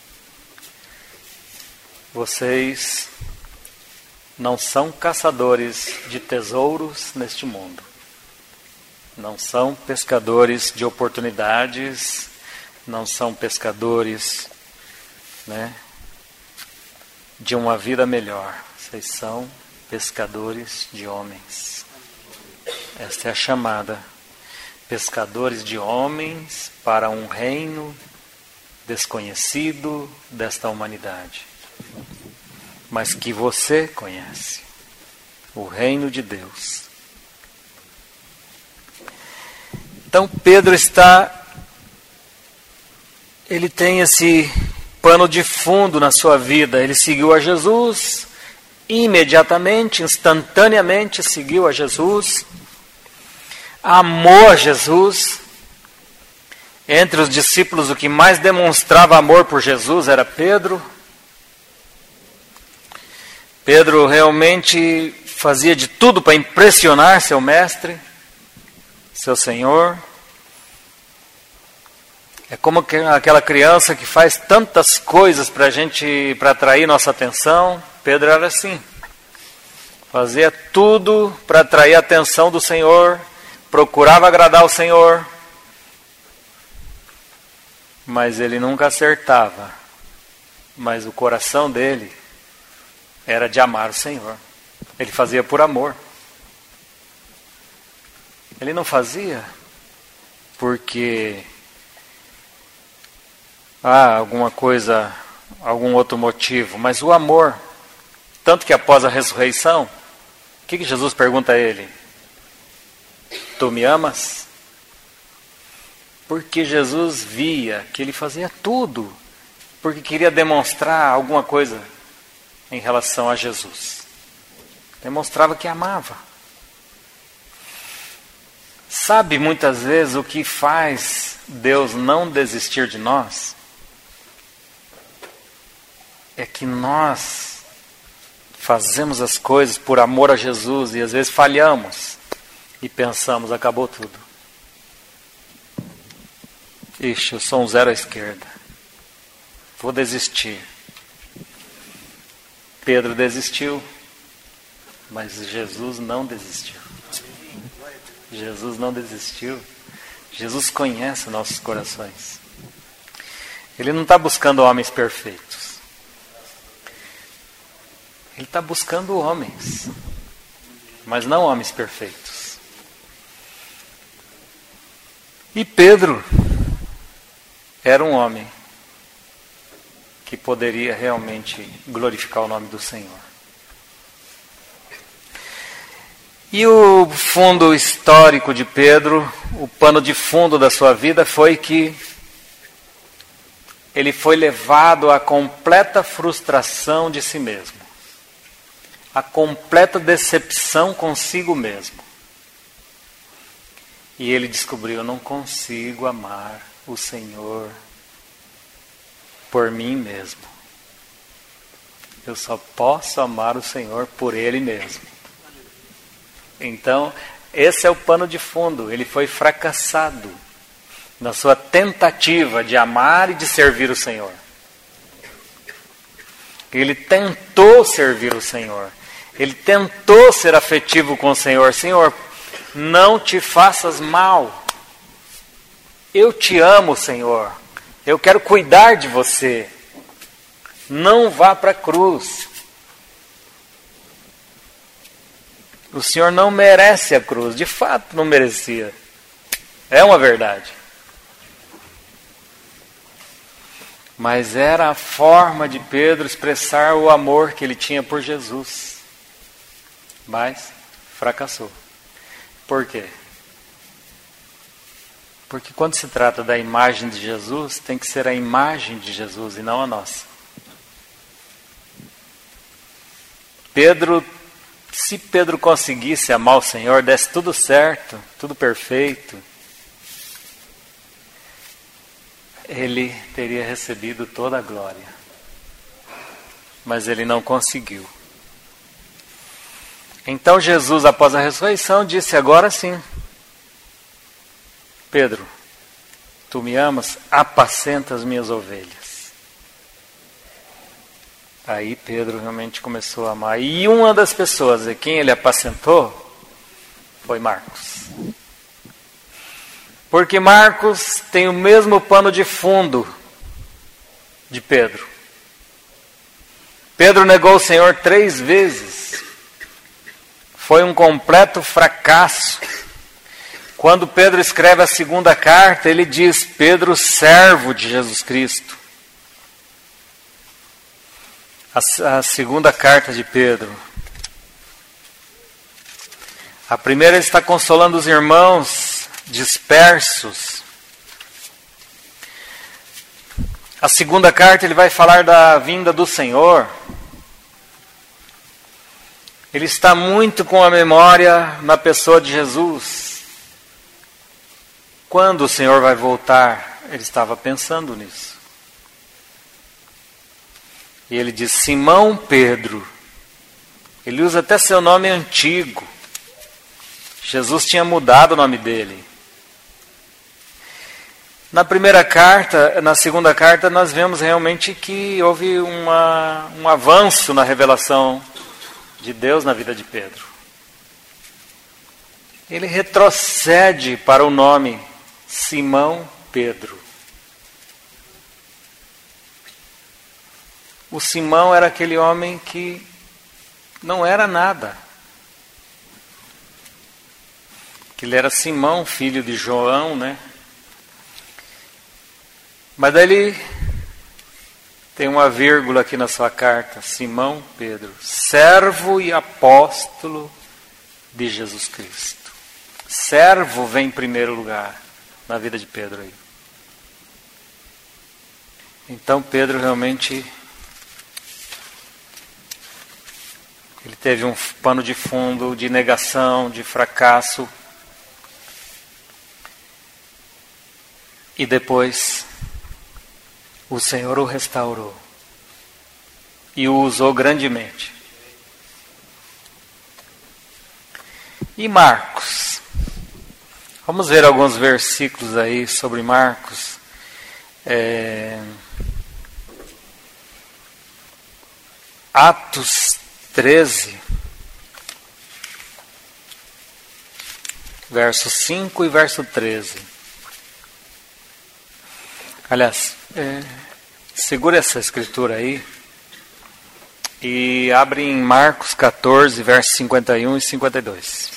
Vocês não são caçadores de tesouros neste mundo. Não são pescadores de oportunidades. Não são pescadores, de uma vida melhor. Vocês são pescadores de homens. Esta é a chamada. Pescadores de homens para um reino desconhecido desta humanidade, mas que você conhece, o reino de Deus. Então Pedro ele tem esse pano de fundo na sua vida. Ele seguiu a Jesus, imediatamente, instantaneamente seguiu a Jesus, amou a Jesus. Entre os discípulos, o que mais demonstrava amor por Jesus era Pedro. Pedro realmente fazia de tudo para impressionar seu mestre, seu Senhor. É como aquela criança que faz tantas coisas para atrair nossa atenção. Pedro era assim. Fazia tudo para atrair a atenção do Senhor, procurava agradar o Senhor, mas ele nunca acertava. Mas o coração dele era de amar o Senhor. Ele fazia por amor. Ele não fazia porque alguma coisa, algum outro motivo, mas o amor. Tanto que após a ressurreição, o que Jesus pergunta a ele? Tu me amas? Porque Jesus via que ele fazia tudo porque queria demonstrar alguma coisa em relação a Jesus. Demonstrava que amava. Sabe muitas vezes o que faz Deus não desistir de nós? É que nós fazemos as coisas por amor a Jesus e às vezes falhamos e pensamos, acabou tudo. Ixi, eu sou um zero à esquerda. Vou desistir. Pedro desistiu, mas Jesus não desistiu. Jesus não desistiu. Jesus conhece nossos corações. Ele não está buscando homens perfeitos. Ele está buscando homens, mas não homens perfeitos. E Pedro era um homem que poderia realmente glorificar o nome do Senhor. E o fundo histórico de Pedro, o pano de fundo da sua vida foi que ele foi levado à completa frustração de si mesmo, à completa decepção consigo mesmo. E ele descobriu, eu não consigo amar o Senhor por mim mesmo. Eu só posso amar o Senhor por Ele mesmo. Então, esse é o pano de fundo. Ele foi fracassado na sua tentativa de amar e de servir o Senhor. Ele tentou servir o Senhor. Ele tentou ser afetivo com o Senhor. Senhor, não te faças mal. Eu te amo, Senhor. Eu quero cuidar de você. Não vá para a cruz. O Senhor não merece a cruz. De fato, não merecia. É uma verdade. Mas era a forma de Pedro expressar o amor que ele tinha por Jesus. Mas fracassou. Por quê? Porque quando se trata da imagem de Jesus, tem que ser a imagem de Jesus e não a nossa. Se Pedro conseguisse amar o Senhor, desse tudo certo, tudo perfeito, ele teria recebido toda a glória. Mas ele não conseguiu. Então Jesus, após a ressurreição, disse, agora sim, Pedro, tu me amas, apacenta as minhas ovelhas. Aí Pedro realmente começou a amar. E uma das pessoas a quem ele apacentou foi Marcos. Porque Marcos tem o mesmo pano de fundo de Pedro. Pedro negou o Senhor 3 vezes. Foi um completo fracasso. Quando Pedro escreve a segunda carta, ele diz: Pedro, servo de Jesus Cristo. A segunda carta de Pedro. A primeira ele está consolando os irmãos dispersos. A segunda carta ele vai falar da vinda do Senhor. Ele está muito com a memória na pessoa de Jesus. Quando o Senhor vai voltar? Ele estava pensando nisso. E ele diz: Simão Pedro. Ele usa até seu nome antigo. Jesus tinha mudado o nome dele. Na primeira carta, na segunda carta, nós vemos realmente que houve um avanço na revelação de Deus na vida de Pedro. Ele retrocede para o nome Simão Pedro. O Simão era aquele homem que não era nada. Que ele era Simão, filho de João, né? Mas daí ele tem uma vírgula aqui na sua carta: Simão Pedro, servo e apóstolo de Jesus Cristo. Servo vem em primeiro lugar na vida de Pedro aí. Então Pedro realmente ele teve um pano de fundo de negação, de fracasso. E depois o Senhor o restaurou e o usou grandemente. E Marcos? Vamos ver alguns versículos aí sobre Marcos. Atos 13, verso 5 e verso 13. Aliás, segura essa escritura aí e abre em Marcos 14, versos 51 e 52.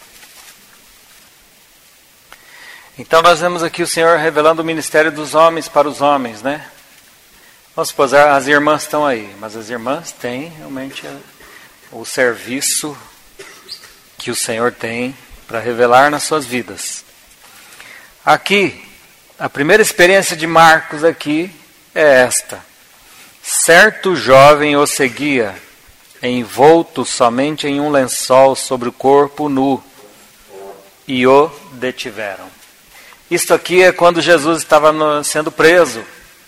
Então nós vemos aqui o Senhor revelando o ministério dos homens para os homens, né? Vamos supor, as irmãs estão aí, mas as irmãs têm realmente o serviço que o Senhor tem para revelar nas suas vidas. Aqui, a primeira experiência de Marcos aqui é esta. Certo jovem o seguia, envolto somente em um lençol sobre o corpo nu, e o detiveram. Isto aqui é quando Jesus estava sendo preso.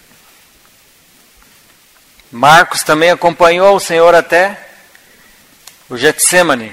Marcos também acompanhou o Senhor até o Getsemane.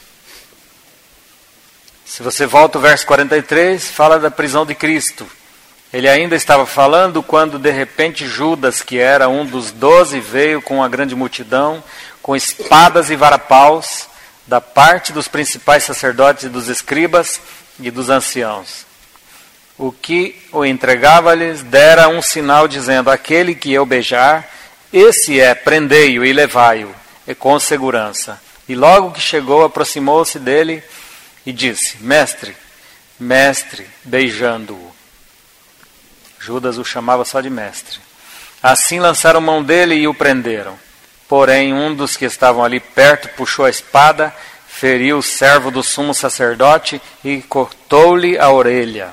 Se você volta ao verso 43, fala da prisão de Cristo. Ele ainda estava falando quando de repente Judas, que era um dos 12, veio com uma grande multidão, com espadas e varapaus, da parte dos principais sacerdotes e dos escribas e dos anciãos. O que o entregava-lhes dera um sinal dizendo: aquele que eu beijar, esse é, prendei-o e levai-o, e com segurança. E logo que chegou, aproximou-se dele e disse: Mestre, mestre, beijando-o. Judas o chamava só de mestre. Assim lançaram mão dele e o prenderam. Porém, um dos que estavam ali perto puxou a espada, feriu o servo do sumo sacerdote e cortou-lhe a orelha.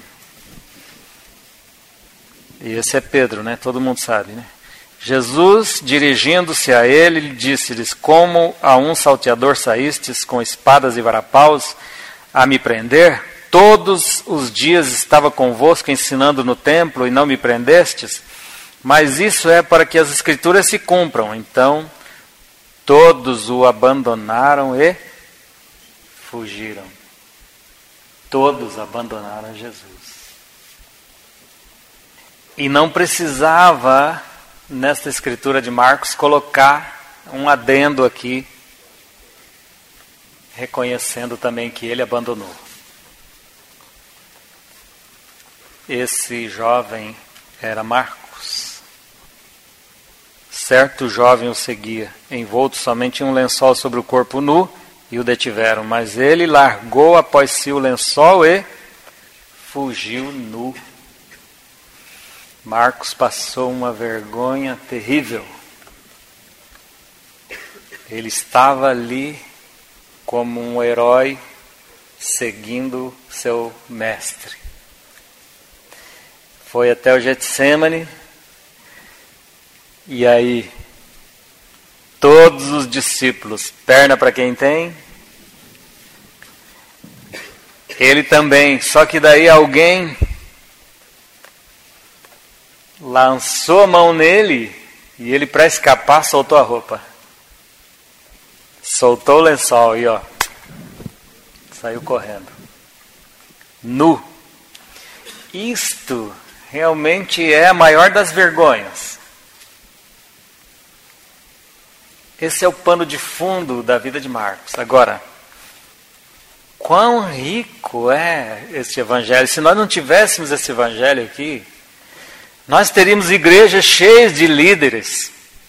E esse é Pedro, né? Todo mundo sabe, né? Jesus, dirigindo-se a ele, disse-lhes: como a um salteador saístes com espadas e varapaus a me prender? Todos os dias estava convosco ensinando no templo e não me prendestes? Mas isso é para que as escrituras se cumpram. Então, todos o abandonaram e fugiram. Todos abandonaram Jesus. E não precisava, nesta escritura de Marcos, colocar um adendo aqui, reconhecendo também que ele abandonou. Esse jovem era Marcos. Certo jovem o seguia, envolto somente em um lençol sobre o corpo nu, e o detiveram. Mas ele largou após si o lençol e fugiu nu. Marcos passou uma vergonha terrível. Ele estava ali como um herói seguindo seu mestre. Foi até o Getsêmani e aí todos os discípulos, perna para quem tem, ele também, só que daí alguém lançou a mão nele e ele, para escapar, soltou a roupa. Soltou o lençol e saiu correndo. Nu. Isto realmente é a maior das vergonhas. Esse é o pano de fundo da vida de Marcos. Agora, quão rico é este evangelho. Se nós não tivéssemos esse evangelho aqui, nós teríamos igrejas cheias de líderes,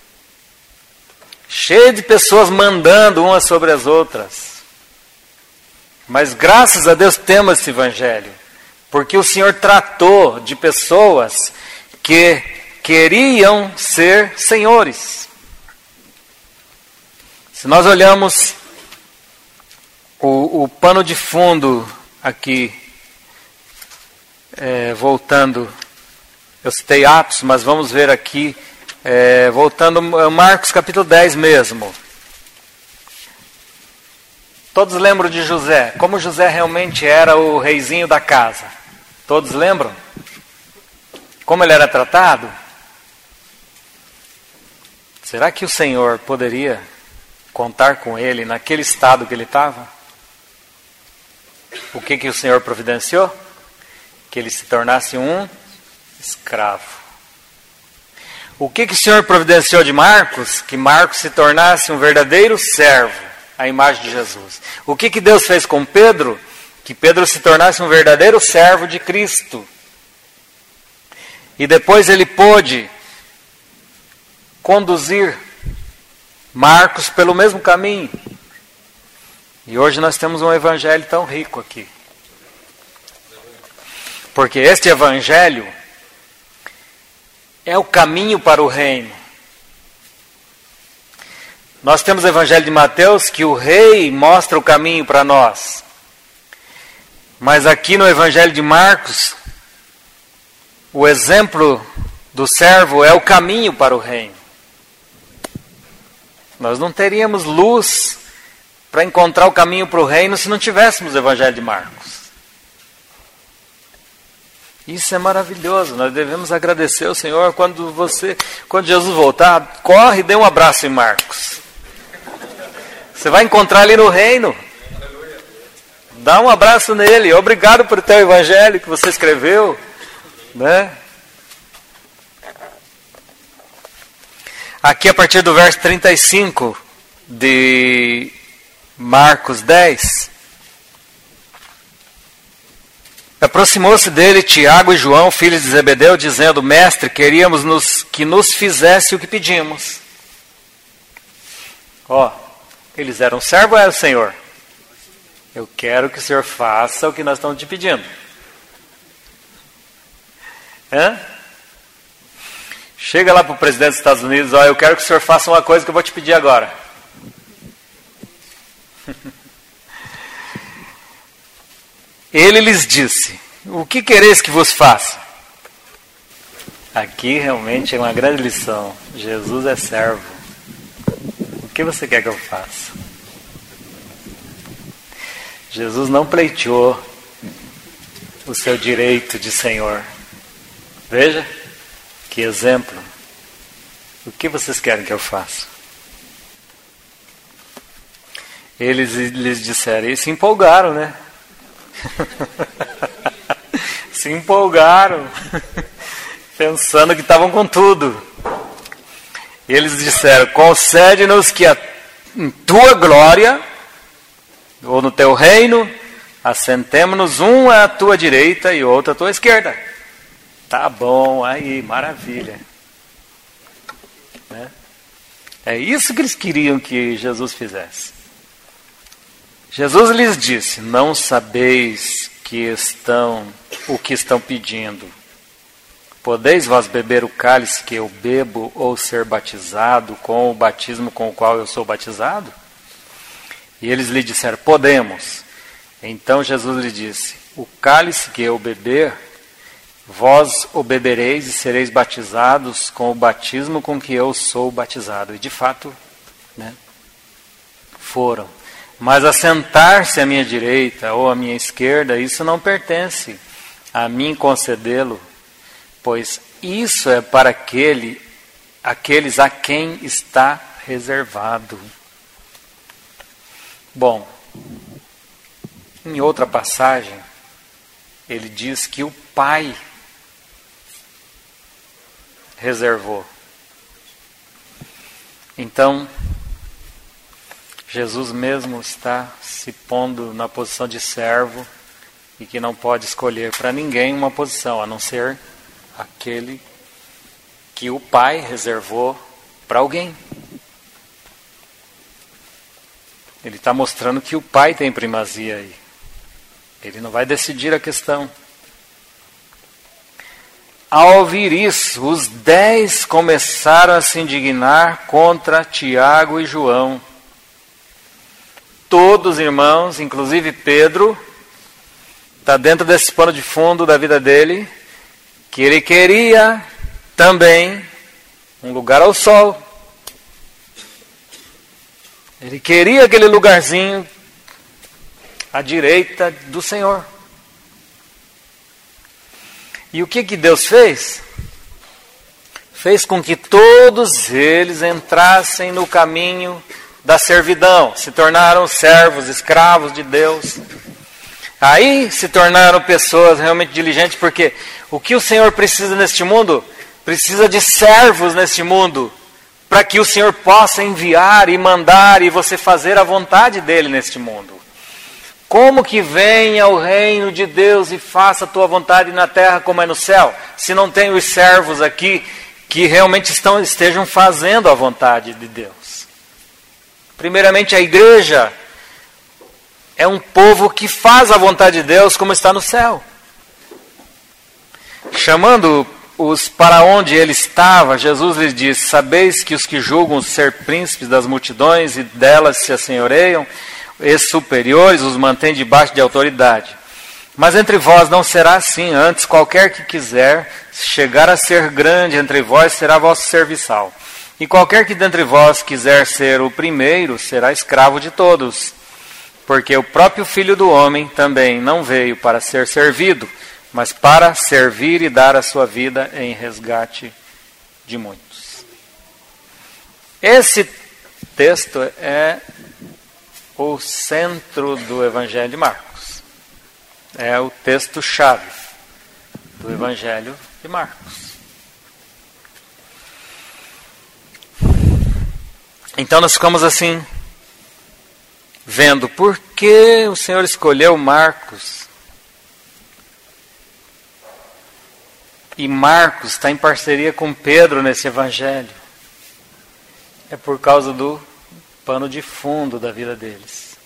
cheias de pessoas mandando umas sobre as outras. Mas graças a Deus temos esse evangelho, porque o Senhor tratou de pessoas que queriam ser senhores. Se nós olhamos o pano de fundo aqui, voltando, eu citei Atos, mas vamos ver aqui, voltando a Marcos capítulo 10 mesmo. Todos lembram de José, como José realmente era o reizinho da casa. Todos lembram? Como ele era tratado? Será que o Senhor poderia contar com ele naquele estado que ele estava? O que o Senhor providenciou? Que ele se tornasse um escravo. O que o Senhor providenciou de Marcos? Que Marcos se tornasse um verdadeiro servo, a imagem de Jesus. O que Deus fez com Pedro? Que Pedro se tornasse um verdadeiro servo de Cristo. E depois ele pôde conduzir Marcos pelo mesmo caminho. E hoje nós temos um evangelho tão rico aqui. Porque este evangelho é o caminho para o reino. Nós temos o evangelho de Mateus, que o rei mostra o caminho para nós. Mas aqui no evangelho de Marcos, o exemplo do servo é o caminho para o reino. Nós não teríamos luz para encontrar o caminho para o reino se não tivéssemos o evangelho de Marcos. Isso é maravilhoso, nós devemos agradecer ao Senhor. Quando Jesus voltar, corre e dê um abraço em Marcos. Você vai encontrar ali no reino. Dá um abraço nele. Obrigado por ter o evangelho que você escreveu, né? Aqui a partir do verso 35 de Marcos 10, aproximou-se dele Tiago e João, filhos de Zebedeu, dizendo: Mestre, queríamos que nos fizesse o que pedimos. Eles eram servo ou era o Senhor? Eu quero que o Senhor faça o que nós estamos te pedindo. Chega lá para o presidente dos Estados Unidos: eu quero que o Senhor faça uma coisa que eu vou te pedir agora. Ele lhes disse: o que quereis que vos faça? Aqui realmente é uma grande lição. Jesus é servo. O que você quer que eu faça? Jesus não pleiteou o seu direito de Senhor. Veja que exemplo. O que vocês querem que eu faça? Eles lhes disseram e se empolgaram, né? Se empolgaram. pensando que estavam com tudo. E eles disseram: concede-nos que em tua glória, ou no teu reino, assentemo-nos um à tua direita e outro à tua esquerda. Tá bom, aí, maravilha. Né? É isso que eles queriam que Jesus fizesse. Jesus lhes disse: não sabeis o que estão pedindo. Podeis vós beber o cálice que eu bebo, ou ser batizado com o batismo com o qual eu sou batizado? E eles lhe disseram: podemos. Então Jesus lhe disse: o cálice que eu beber, vós o bebereis e sereis batizados com o batismo com que eu sou batizado. E de fato, né, foram. Mas assentar-se à minha direita ou à minha esquerda, isso não pertence a mim concedê-lo, pois isso é para aqueles a quem está reservado. Bom, em outra passagem, ele diz que o Pai reservou. Então, Jesus mesmo está se pondo na posição de servo e que não pode escolher para ninguém uma posição, a não ser aquele que o Pai reservou para alguém. Ele está mostrando que o Pai tem primazia aí. Ele não vai decidir a questão. Ao ouvir isso, os 10 começaram a se indignar contra Tiago e João. Todos irmãos, inclusive Pedro, está dentro desse pano de fundo da vida dele, que ele queria também um lugar ao sol. Ele queria aquele lugarzinho à direita do Senhor. E o que Deus fez? Fez com que todos eles entrassem no caminho da servidão, se tornaram servos, escravos de Deus. Aí se tornaram pessoas realmente diligentes, porque o que o Senhor precisa neste mundo? Precisa de servos neste mundo, para que o Senhor possa enviar e mandar e você fazer a vontade dele neste mundo. Como que venha o reino de Deus e faça a tua vontade na terra como é no céu, se não tem os servos aqui que realmente estejam fazendo a vontade de Deus? Primeiramente, a igreja é um povo que faz a vontade de Deus como está no céu. Chamando-os para onde ele estava, Jesus lhes disse: sabeis que os que julgam ser príncipes das multidões e delas se assenhoreiam, e superiores os mantêm debaixo de autoridade. Mas entre vós não será assim, antes qualquer que quiser chegar a ser grande entre vós será vosso serviçal. E qualquer que dentre vós quiser ser o primeiro será escravo de todos. Porque o próprio Filho do Homem também não veio para ser servido, mas para servir e dar a sua vida em resgate de muitos. Esse texto é o centro do Evangelho de Marcos. É o texto-chave do Evangelho de Marcos. Então nós ficamos assim, vendo por que o Senhor escolheu Marcos. E Marcos está em parceria com Pedro nesse Evangelho. É por causa do pano de fundo da vida deles.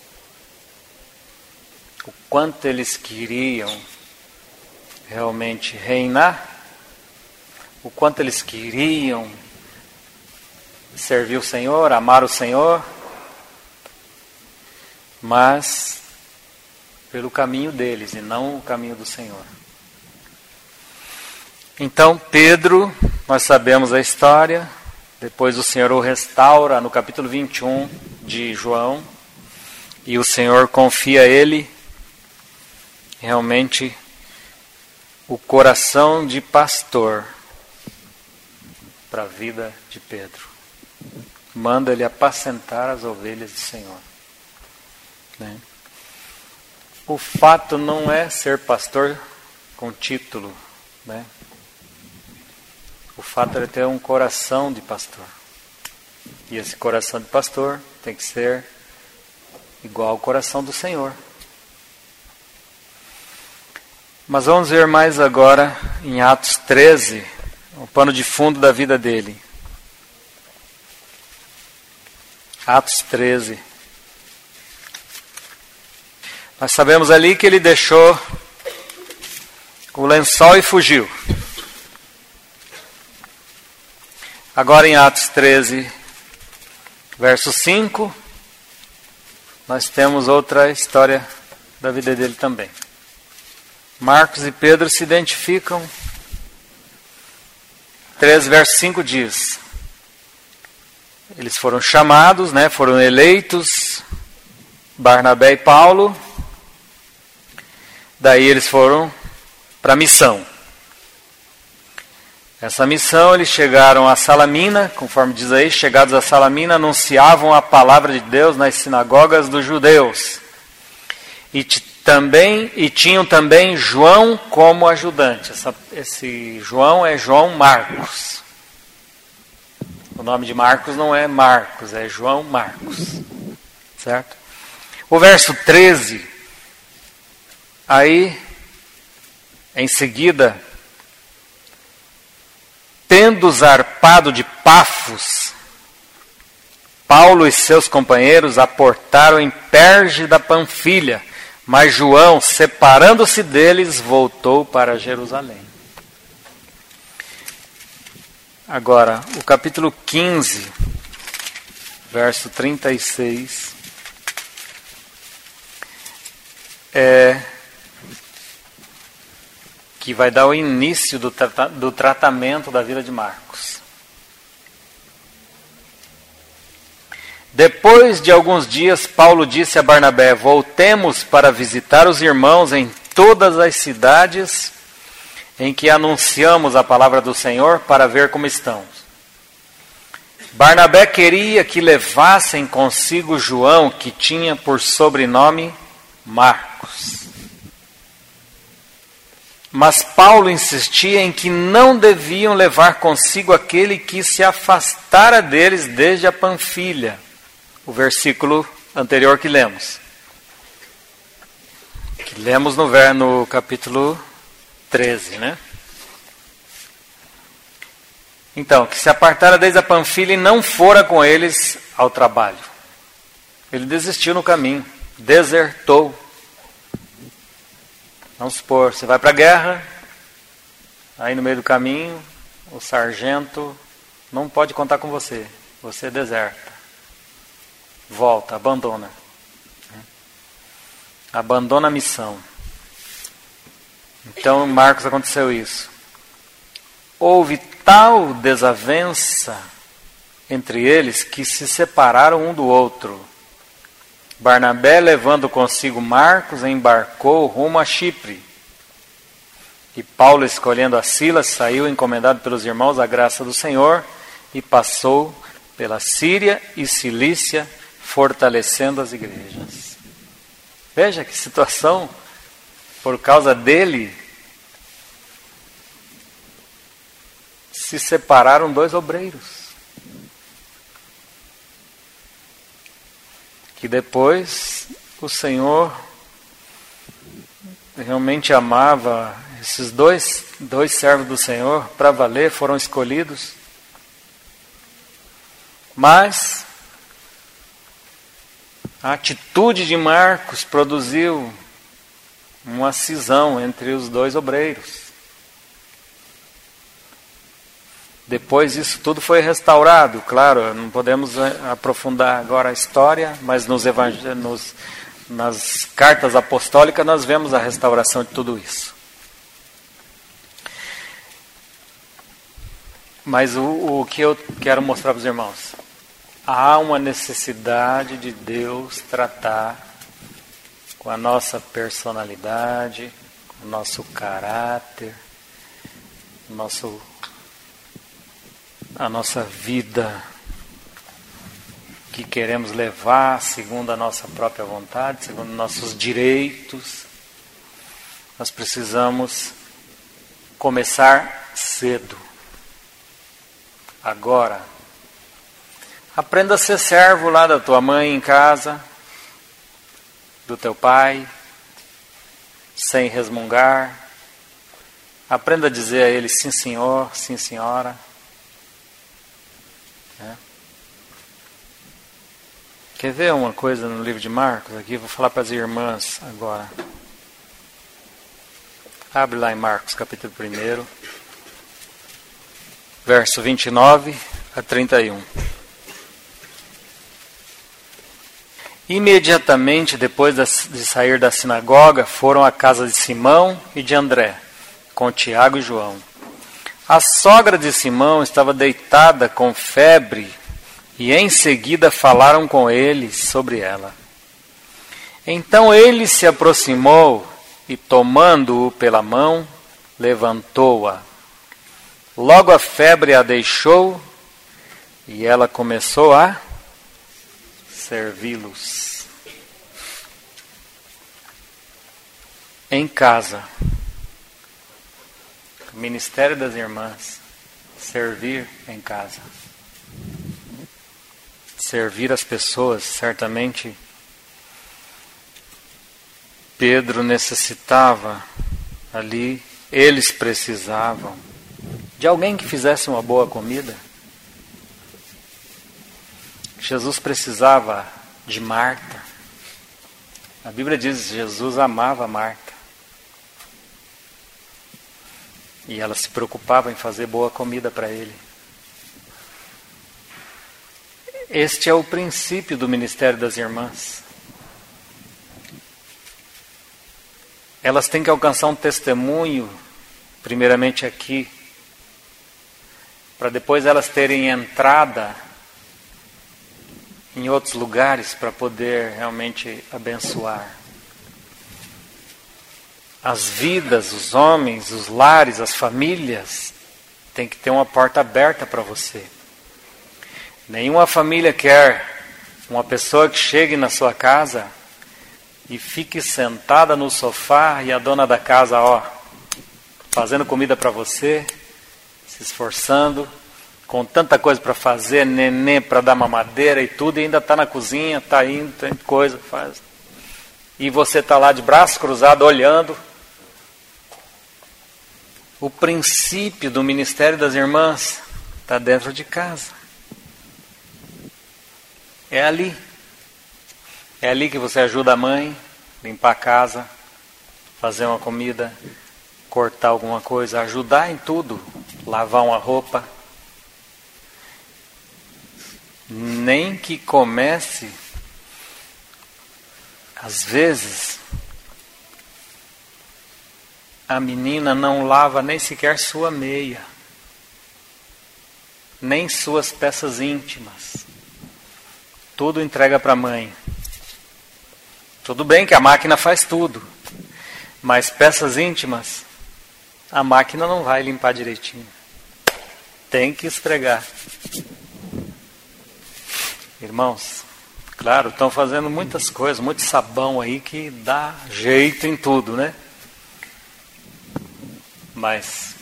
O quanto eles queriam realmente reinar, o quanto eles queriam servir o Senhor, amar o Senhor, mas pelo caminho deles e não o caminho do Senhor. Então Pedro, nós sabemos a história, depois o Senhor o restaura no capítulo 21 de João, e o Senhor confia a ele realmente o coração de pastor para a vida de Pedro. Manda ele apacentar as ovelhas do Senhor. Né? O fato não é ser pastor com título, né? o fato de ele ter um coração de pastor. E esse coração de pastor tem que ser igual ao coração do Senhor. Mas vamos ver mais agora em Atos 13, o pano de fundo da vida dele. Atos 13. Nós sabemos ali que ele deixou o lençol e fugiu. Agora em Atos 13, verso 5, nós temos outra história da vida dele também. Marcos e Pedro se identificam. 13, verso 5 diz: eles foram chamados, foram eleitos, Barnabé e Paulo. Daí eles foram para a missão. Essa missão, eles chegaram a Salamina, conforme diz aí, chegados a Salamina, anunciavam a palavra de Deus nas sinagogas dos judeus. E tinham também João como ajudante. Esse João é João Marcos. O nome de Marcos não é Marcos, é João Marcos. Certo? O verso 13, aí, em seguida, tendo zarpado de Pafos, Paulo e seus companheiros aportaram em Perge da Panfilha, mas João, separando-se deles, voltou para Jerusalém. Agora, o capítulo 15, verso 36, que vai dar o início do tratamento da vida de Marcos. Depois de alguns dias, Paulo disse a Barnabé: voltemos para visitar os irmãos em todas as cidades em que anunciamos a palavra do Senhor, para ver como estão. Barnabé queria que levassem consigo João, que tinha por sobrenome Marcos. Mas Paulo insistia em que não deviam levar consigo aquele que se afastara deles desde a Panfilha. O versículo anterior que lemos. Que lemos no capítulo 13, Então, que se apartara desde a Panfilha e não fora com eles ao trabalho. Ele desistiu no caminho, desertou. Vamos supor, você vai para a guerra, aí no meio do caminho, o sargento não pode contar com você, você deserta, volta, abandona a missão. Então, em Marcos aconteceu isso. Houve tal desavença entre eles que se separaram um do outro. Barnabé, levando consigo Marcos, embarcou rumo a Chipre. E Paulo, escolhendo a Silas, saiu encomendado pelos irmãos à graça do Senhor e passou pela Síria e Cilícia, fortalecendo as igrejas. Veja que situação, por causa dele, se separaram dois obreiros. Que depois o Senhor realmente amava esses dois servos do Senhor, para valer, foram escolhidos. Mas a atitude de Marcos produziu uma cisão entre os dois obreiros. Depois isso tudo foi restaurado. Claro, não podemos aprofundar agora a história, mas nas cartas apostólicas nós vemos a restauração de tudo isso. Mas o que eu quero mostrar para os irmãos, há uma necessidade de Deus tratar com a nossa personalidade, com o nosso caráter, a nossa vida que queremos levar segundo a nossa própria vontade, segundo nossos direitos. Nós precisamos começar cedo. agora. Aprenda a ser servo lá da tua mãe em casa, do teu pai, sem resmungar. Aprenda a dizer a ele sim senhor, sim senhora. Quer ver uma coisa no livro de Marcos? Aqui vou falar para as irmãs agora. Abre lá em Marcos, capítulo 1, verso 29 a 31. Imediatamente depois de sair da sinagoga, foram à casa de Simão e de André, com Tiago e João. A sogra de Simão estava deitada com febre, e em seguida falaram com ele sobre ela. Então ele se aproximou e, tomando-o pela mão, levantou-a. Logo a febre a deixou e ela começou a servi-los. Em casa, o ministério das irmãs, servir em casa. Servir as pessoas, certamente Pedro necessitava ali, eles precisavam de alguém que fizesse uma boa comida. Jesus precisava de Marta. A Bíblia diz que Jesus amava Marta. E ela se preocupava em fazer boa comida para ele. Este é o princípio do ministério das irmãs. Elas têm que alcançar um testemunho, primeiramente aqui, para depois elas terem entrada em outros lugares para poder realmente abençoar. As vidas, os homens, os lares, as famílias, tem que ter uma porta aberta para você. Nenhuma família quer uma pessoa que chegue na sua casa e fique sentada no sofá e a dona da casa, fazendo comida para você, se esforçando, com tanta coisa para fazer, neném para dar mamadeira e tudo, e ainda está na cozinha, está indo, tem coisa, faz. E você está lá de braço cruzado, olhando. O princípio do ministério das irmãs está dentro de casa. É ali. É ali que você ajuda a mãe, limpar a casa, fazer uma comida, cortar alguma coisa, ajudar em tudo, lavar uma roupa. Nem que comece, às vezes, a menina não lava nem sequer sua meia, nem suas peças íntimas. Tudo entrega para a mãe. Tudo bem que a máquina faz tudo, mas peças íntimas, a máquina não vai limpar direitinho. Tem que esfregar. Irmãos, claro, estão fazendo muitas coisas, muito sabão aí que dá jeito em tudo, né? Mas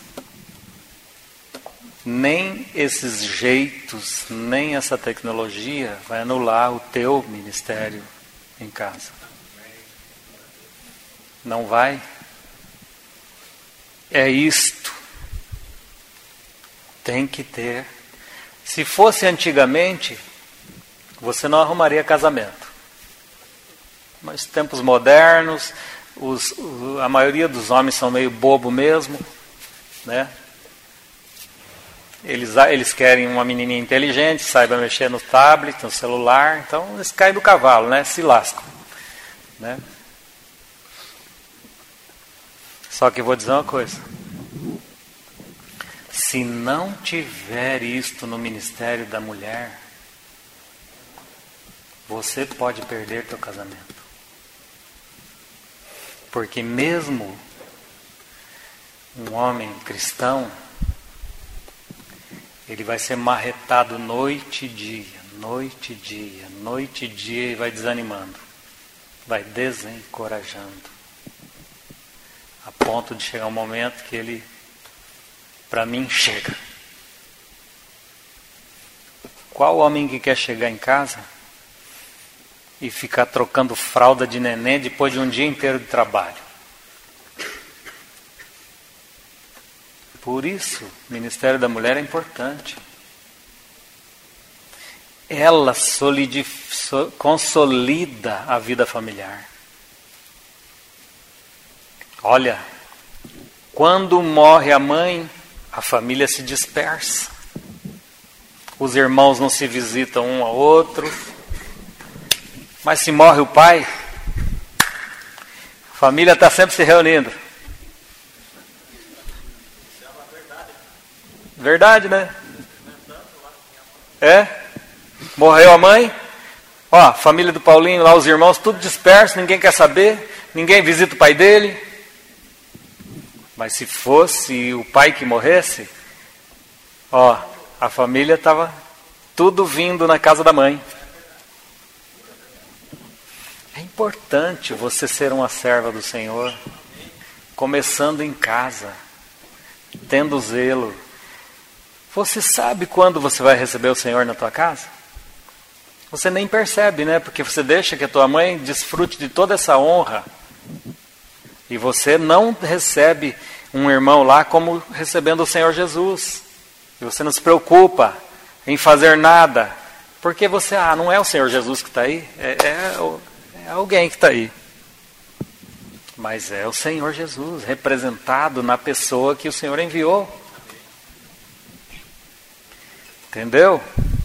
nem esses jeitos, nem essa tecnologia vai anular o teu ministério em casa. Não vai. É isto. Tem que ter. Se fosse antigamente, você não arrumaria casamento. Mas tempos modernos, a maioria dos homens são meio bobo mesmo, né? Eles querem uma menininha inteligente, saiba mexer no tablet, no celular, então eles caem do cavalo, né? Se lascam, né? Só que vou dizer uma coisa. Se não tiver isto no ministério da mulher, você pode perder teu casamento. Porque mesmo um homem cristão, ele vai ser marretado noite e dia, noite e dia, noite e dia, e vai desanimando, vai desencorajando, a ponto de chegar um momento que ele, para mim, chega. Qual homem que quer chegar em casa e ficar trocando fralda de neném depois de um dia inteiro de trabalho? Por isso, o Ministério da Mulher é importante. Ela consolida a vida familiar. Olha, quando morre a mãe, a família se dispersa. Os irmãos não se visitam um ao outro. Mas se morre o pai, a família está sempre se reunindo. Verdade, né? É? Morreu a mãe, ó, a família do Paulinho, lá os irmãos, tudo disperso, ninguém quer saber, ninguém visita o pai dele. Mas se fosse o pai que morresse, ó, a família estava tudo vindo na casa da mãe. É importante você ser uma serva do Senhor, começando em casa, tendo zelo. Você sabe quando você vai receber o Senhor na tua casa? Você nem percebe, né? Porque você deixa que a tua mãe desfrute de toda essa honra. E você não recebe um irmão lá como recebendo o Senhor Jesus. E você não se preocupa em fazer nada. Porque você, não é o Senhor Jesus que está aí. É alguém que está aí. Mas é o Senhor Jesus, representado na pessoa que o Senhor enviou. Entendeu?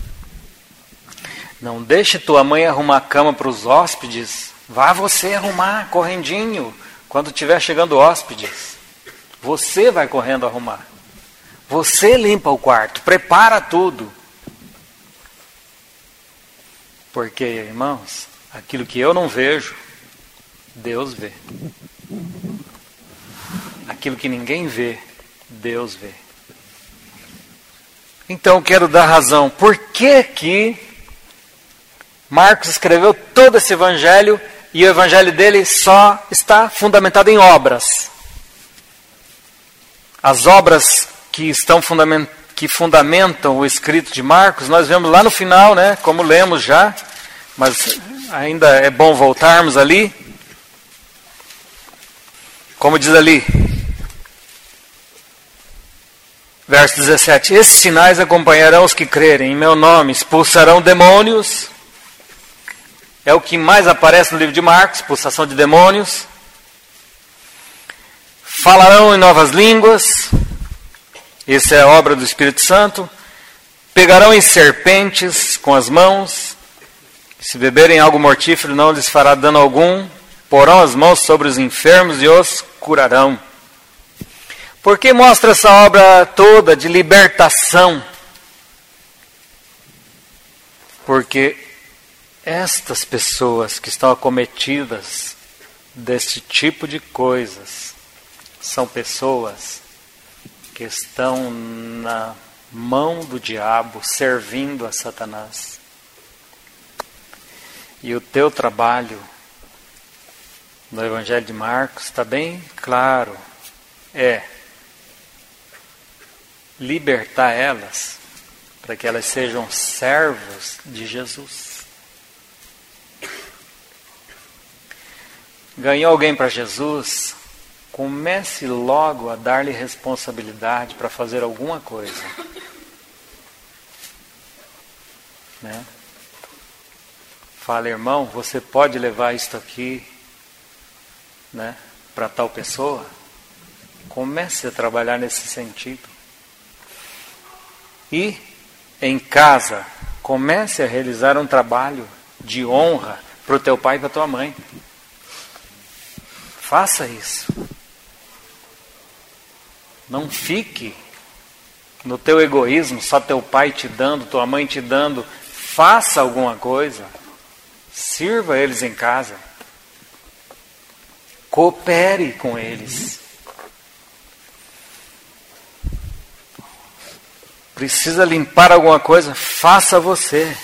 Não deixe tua mãe arrumar a cama para os hóspedes. Vá você arrumar, correndinho, quando estiver chegando hóspedes. Você vai correndo arrumar. Você limpa o quarto, prepara tudo. Porque, irmãos, aquilo que eu não vejo, Deus vê. Aquilo que ninguém vê, Deus vê. Então eu quero dar razão. Por que Marcos escreveu todo esse evangelho e o evangelho dele só está fundamentado em obras? As obras que fundamentam o escrito de Marcos, nós vemos lá no final, né, como lemos já, mas ainda é bom voltarmos ali. Como diz ali, verso 17: esses sinais acompanharão os que crerem em meu nome, expulsarão demônios. É o que mais aparece no livro de Marcos, expulsação de demônios. Falarão em novas línguas. Isso é obra do Espírito Santo. Pegarão em serpentes com as mãos. Se beberem algo mortífero não lhes fará dano algum. Porão as mãos sobre os enfermos e os curarão. Por que mostra essa obra toda de libertação? Porque estas pessoas que estão acometidas deste tipo de coisas são pessoas que estão na mão do diabo, servindo a Satanás. E o teu trabalho no Evangelho de Marcos está bem claro, é libertar elas para que elas sejam servos de Jesus. Ganhou alguém para Jesus? Comece logo a dar-lhe responsabilidade para fazer alguma coisa. Né? Fala, irmão, você pode levar isto aqui, né, para tal pessoa? Comece a trabalhar nesse sentido. E em casa, comece a realizar um trabalho de honra para o teu pai e para a tua mãe. Faça isso. Não fique no teu egoísmo, só teu pai te dando, tua mãe te dando. Faça alguma coisa. Sirva eles em casa. Coopere com eles. Precisa limpar alguma coisa? Faça você.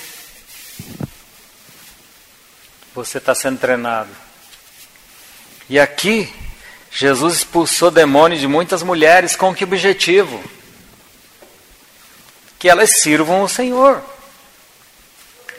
Você está sendo treinado. E aqui, Jesus expulsou demônios de muitas mulheres com que objetivo? Que elas sirvam o Senhor.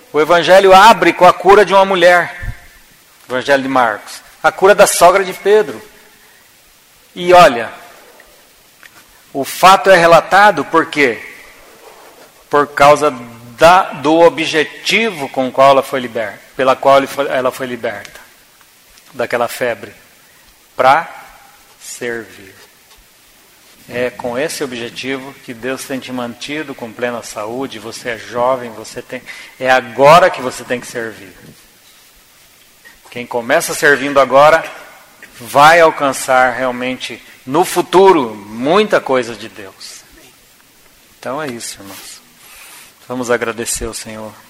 O Evangelho abre com a cura de uma mulher. O Evangelho de Marcos. A cura da sogra de Pedro. E olha, o fato é relatado por quê? Por causa do objetivo com o qual ela foi liberta, pela qual ela foi liberta daquela febre, para servir. É com esse objetivo que Deus tem te mantido com plena saúde. Você é jovem, é agora que você tem que servir. Quem começa servindo agora vai alcançar realmente no futuro muita coisa de Deus. Então é isso, irmãos. Vamos agradecer ao Senhor.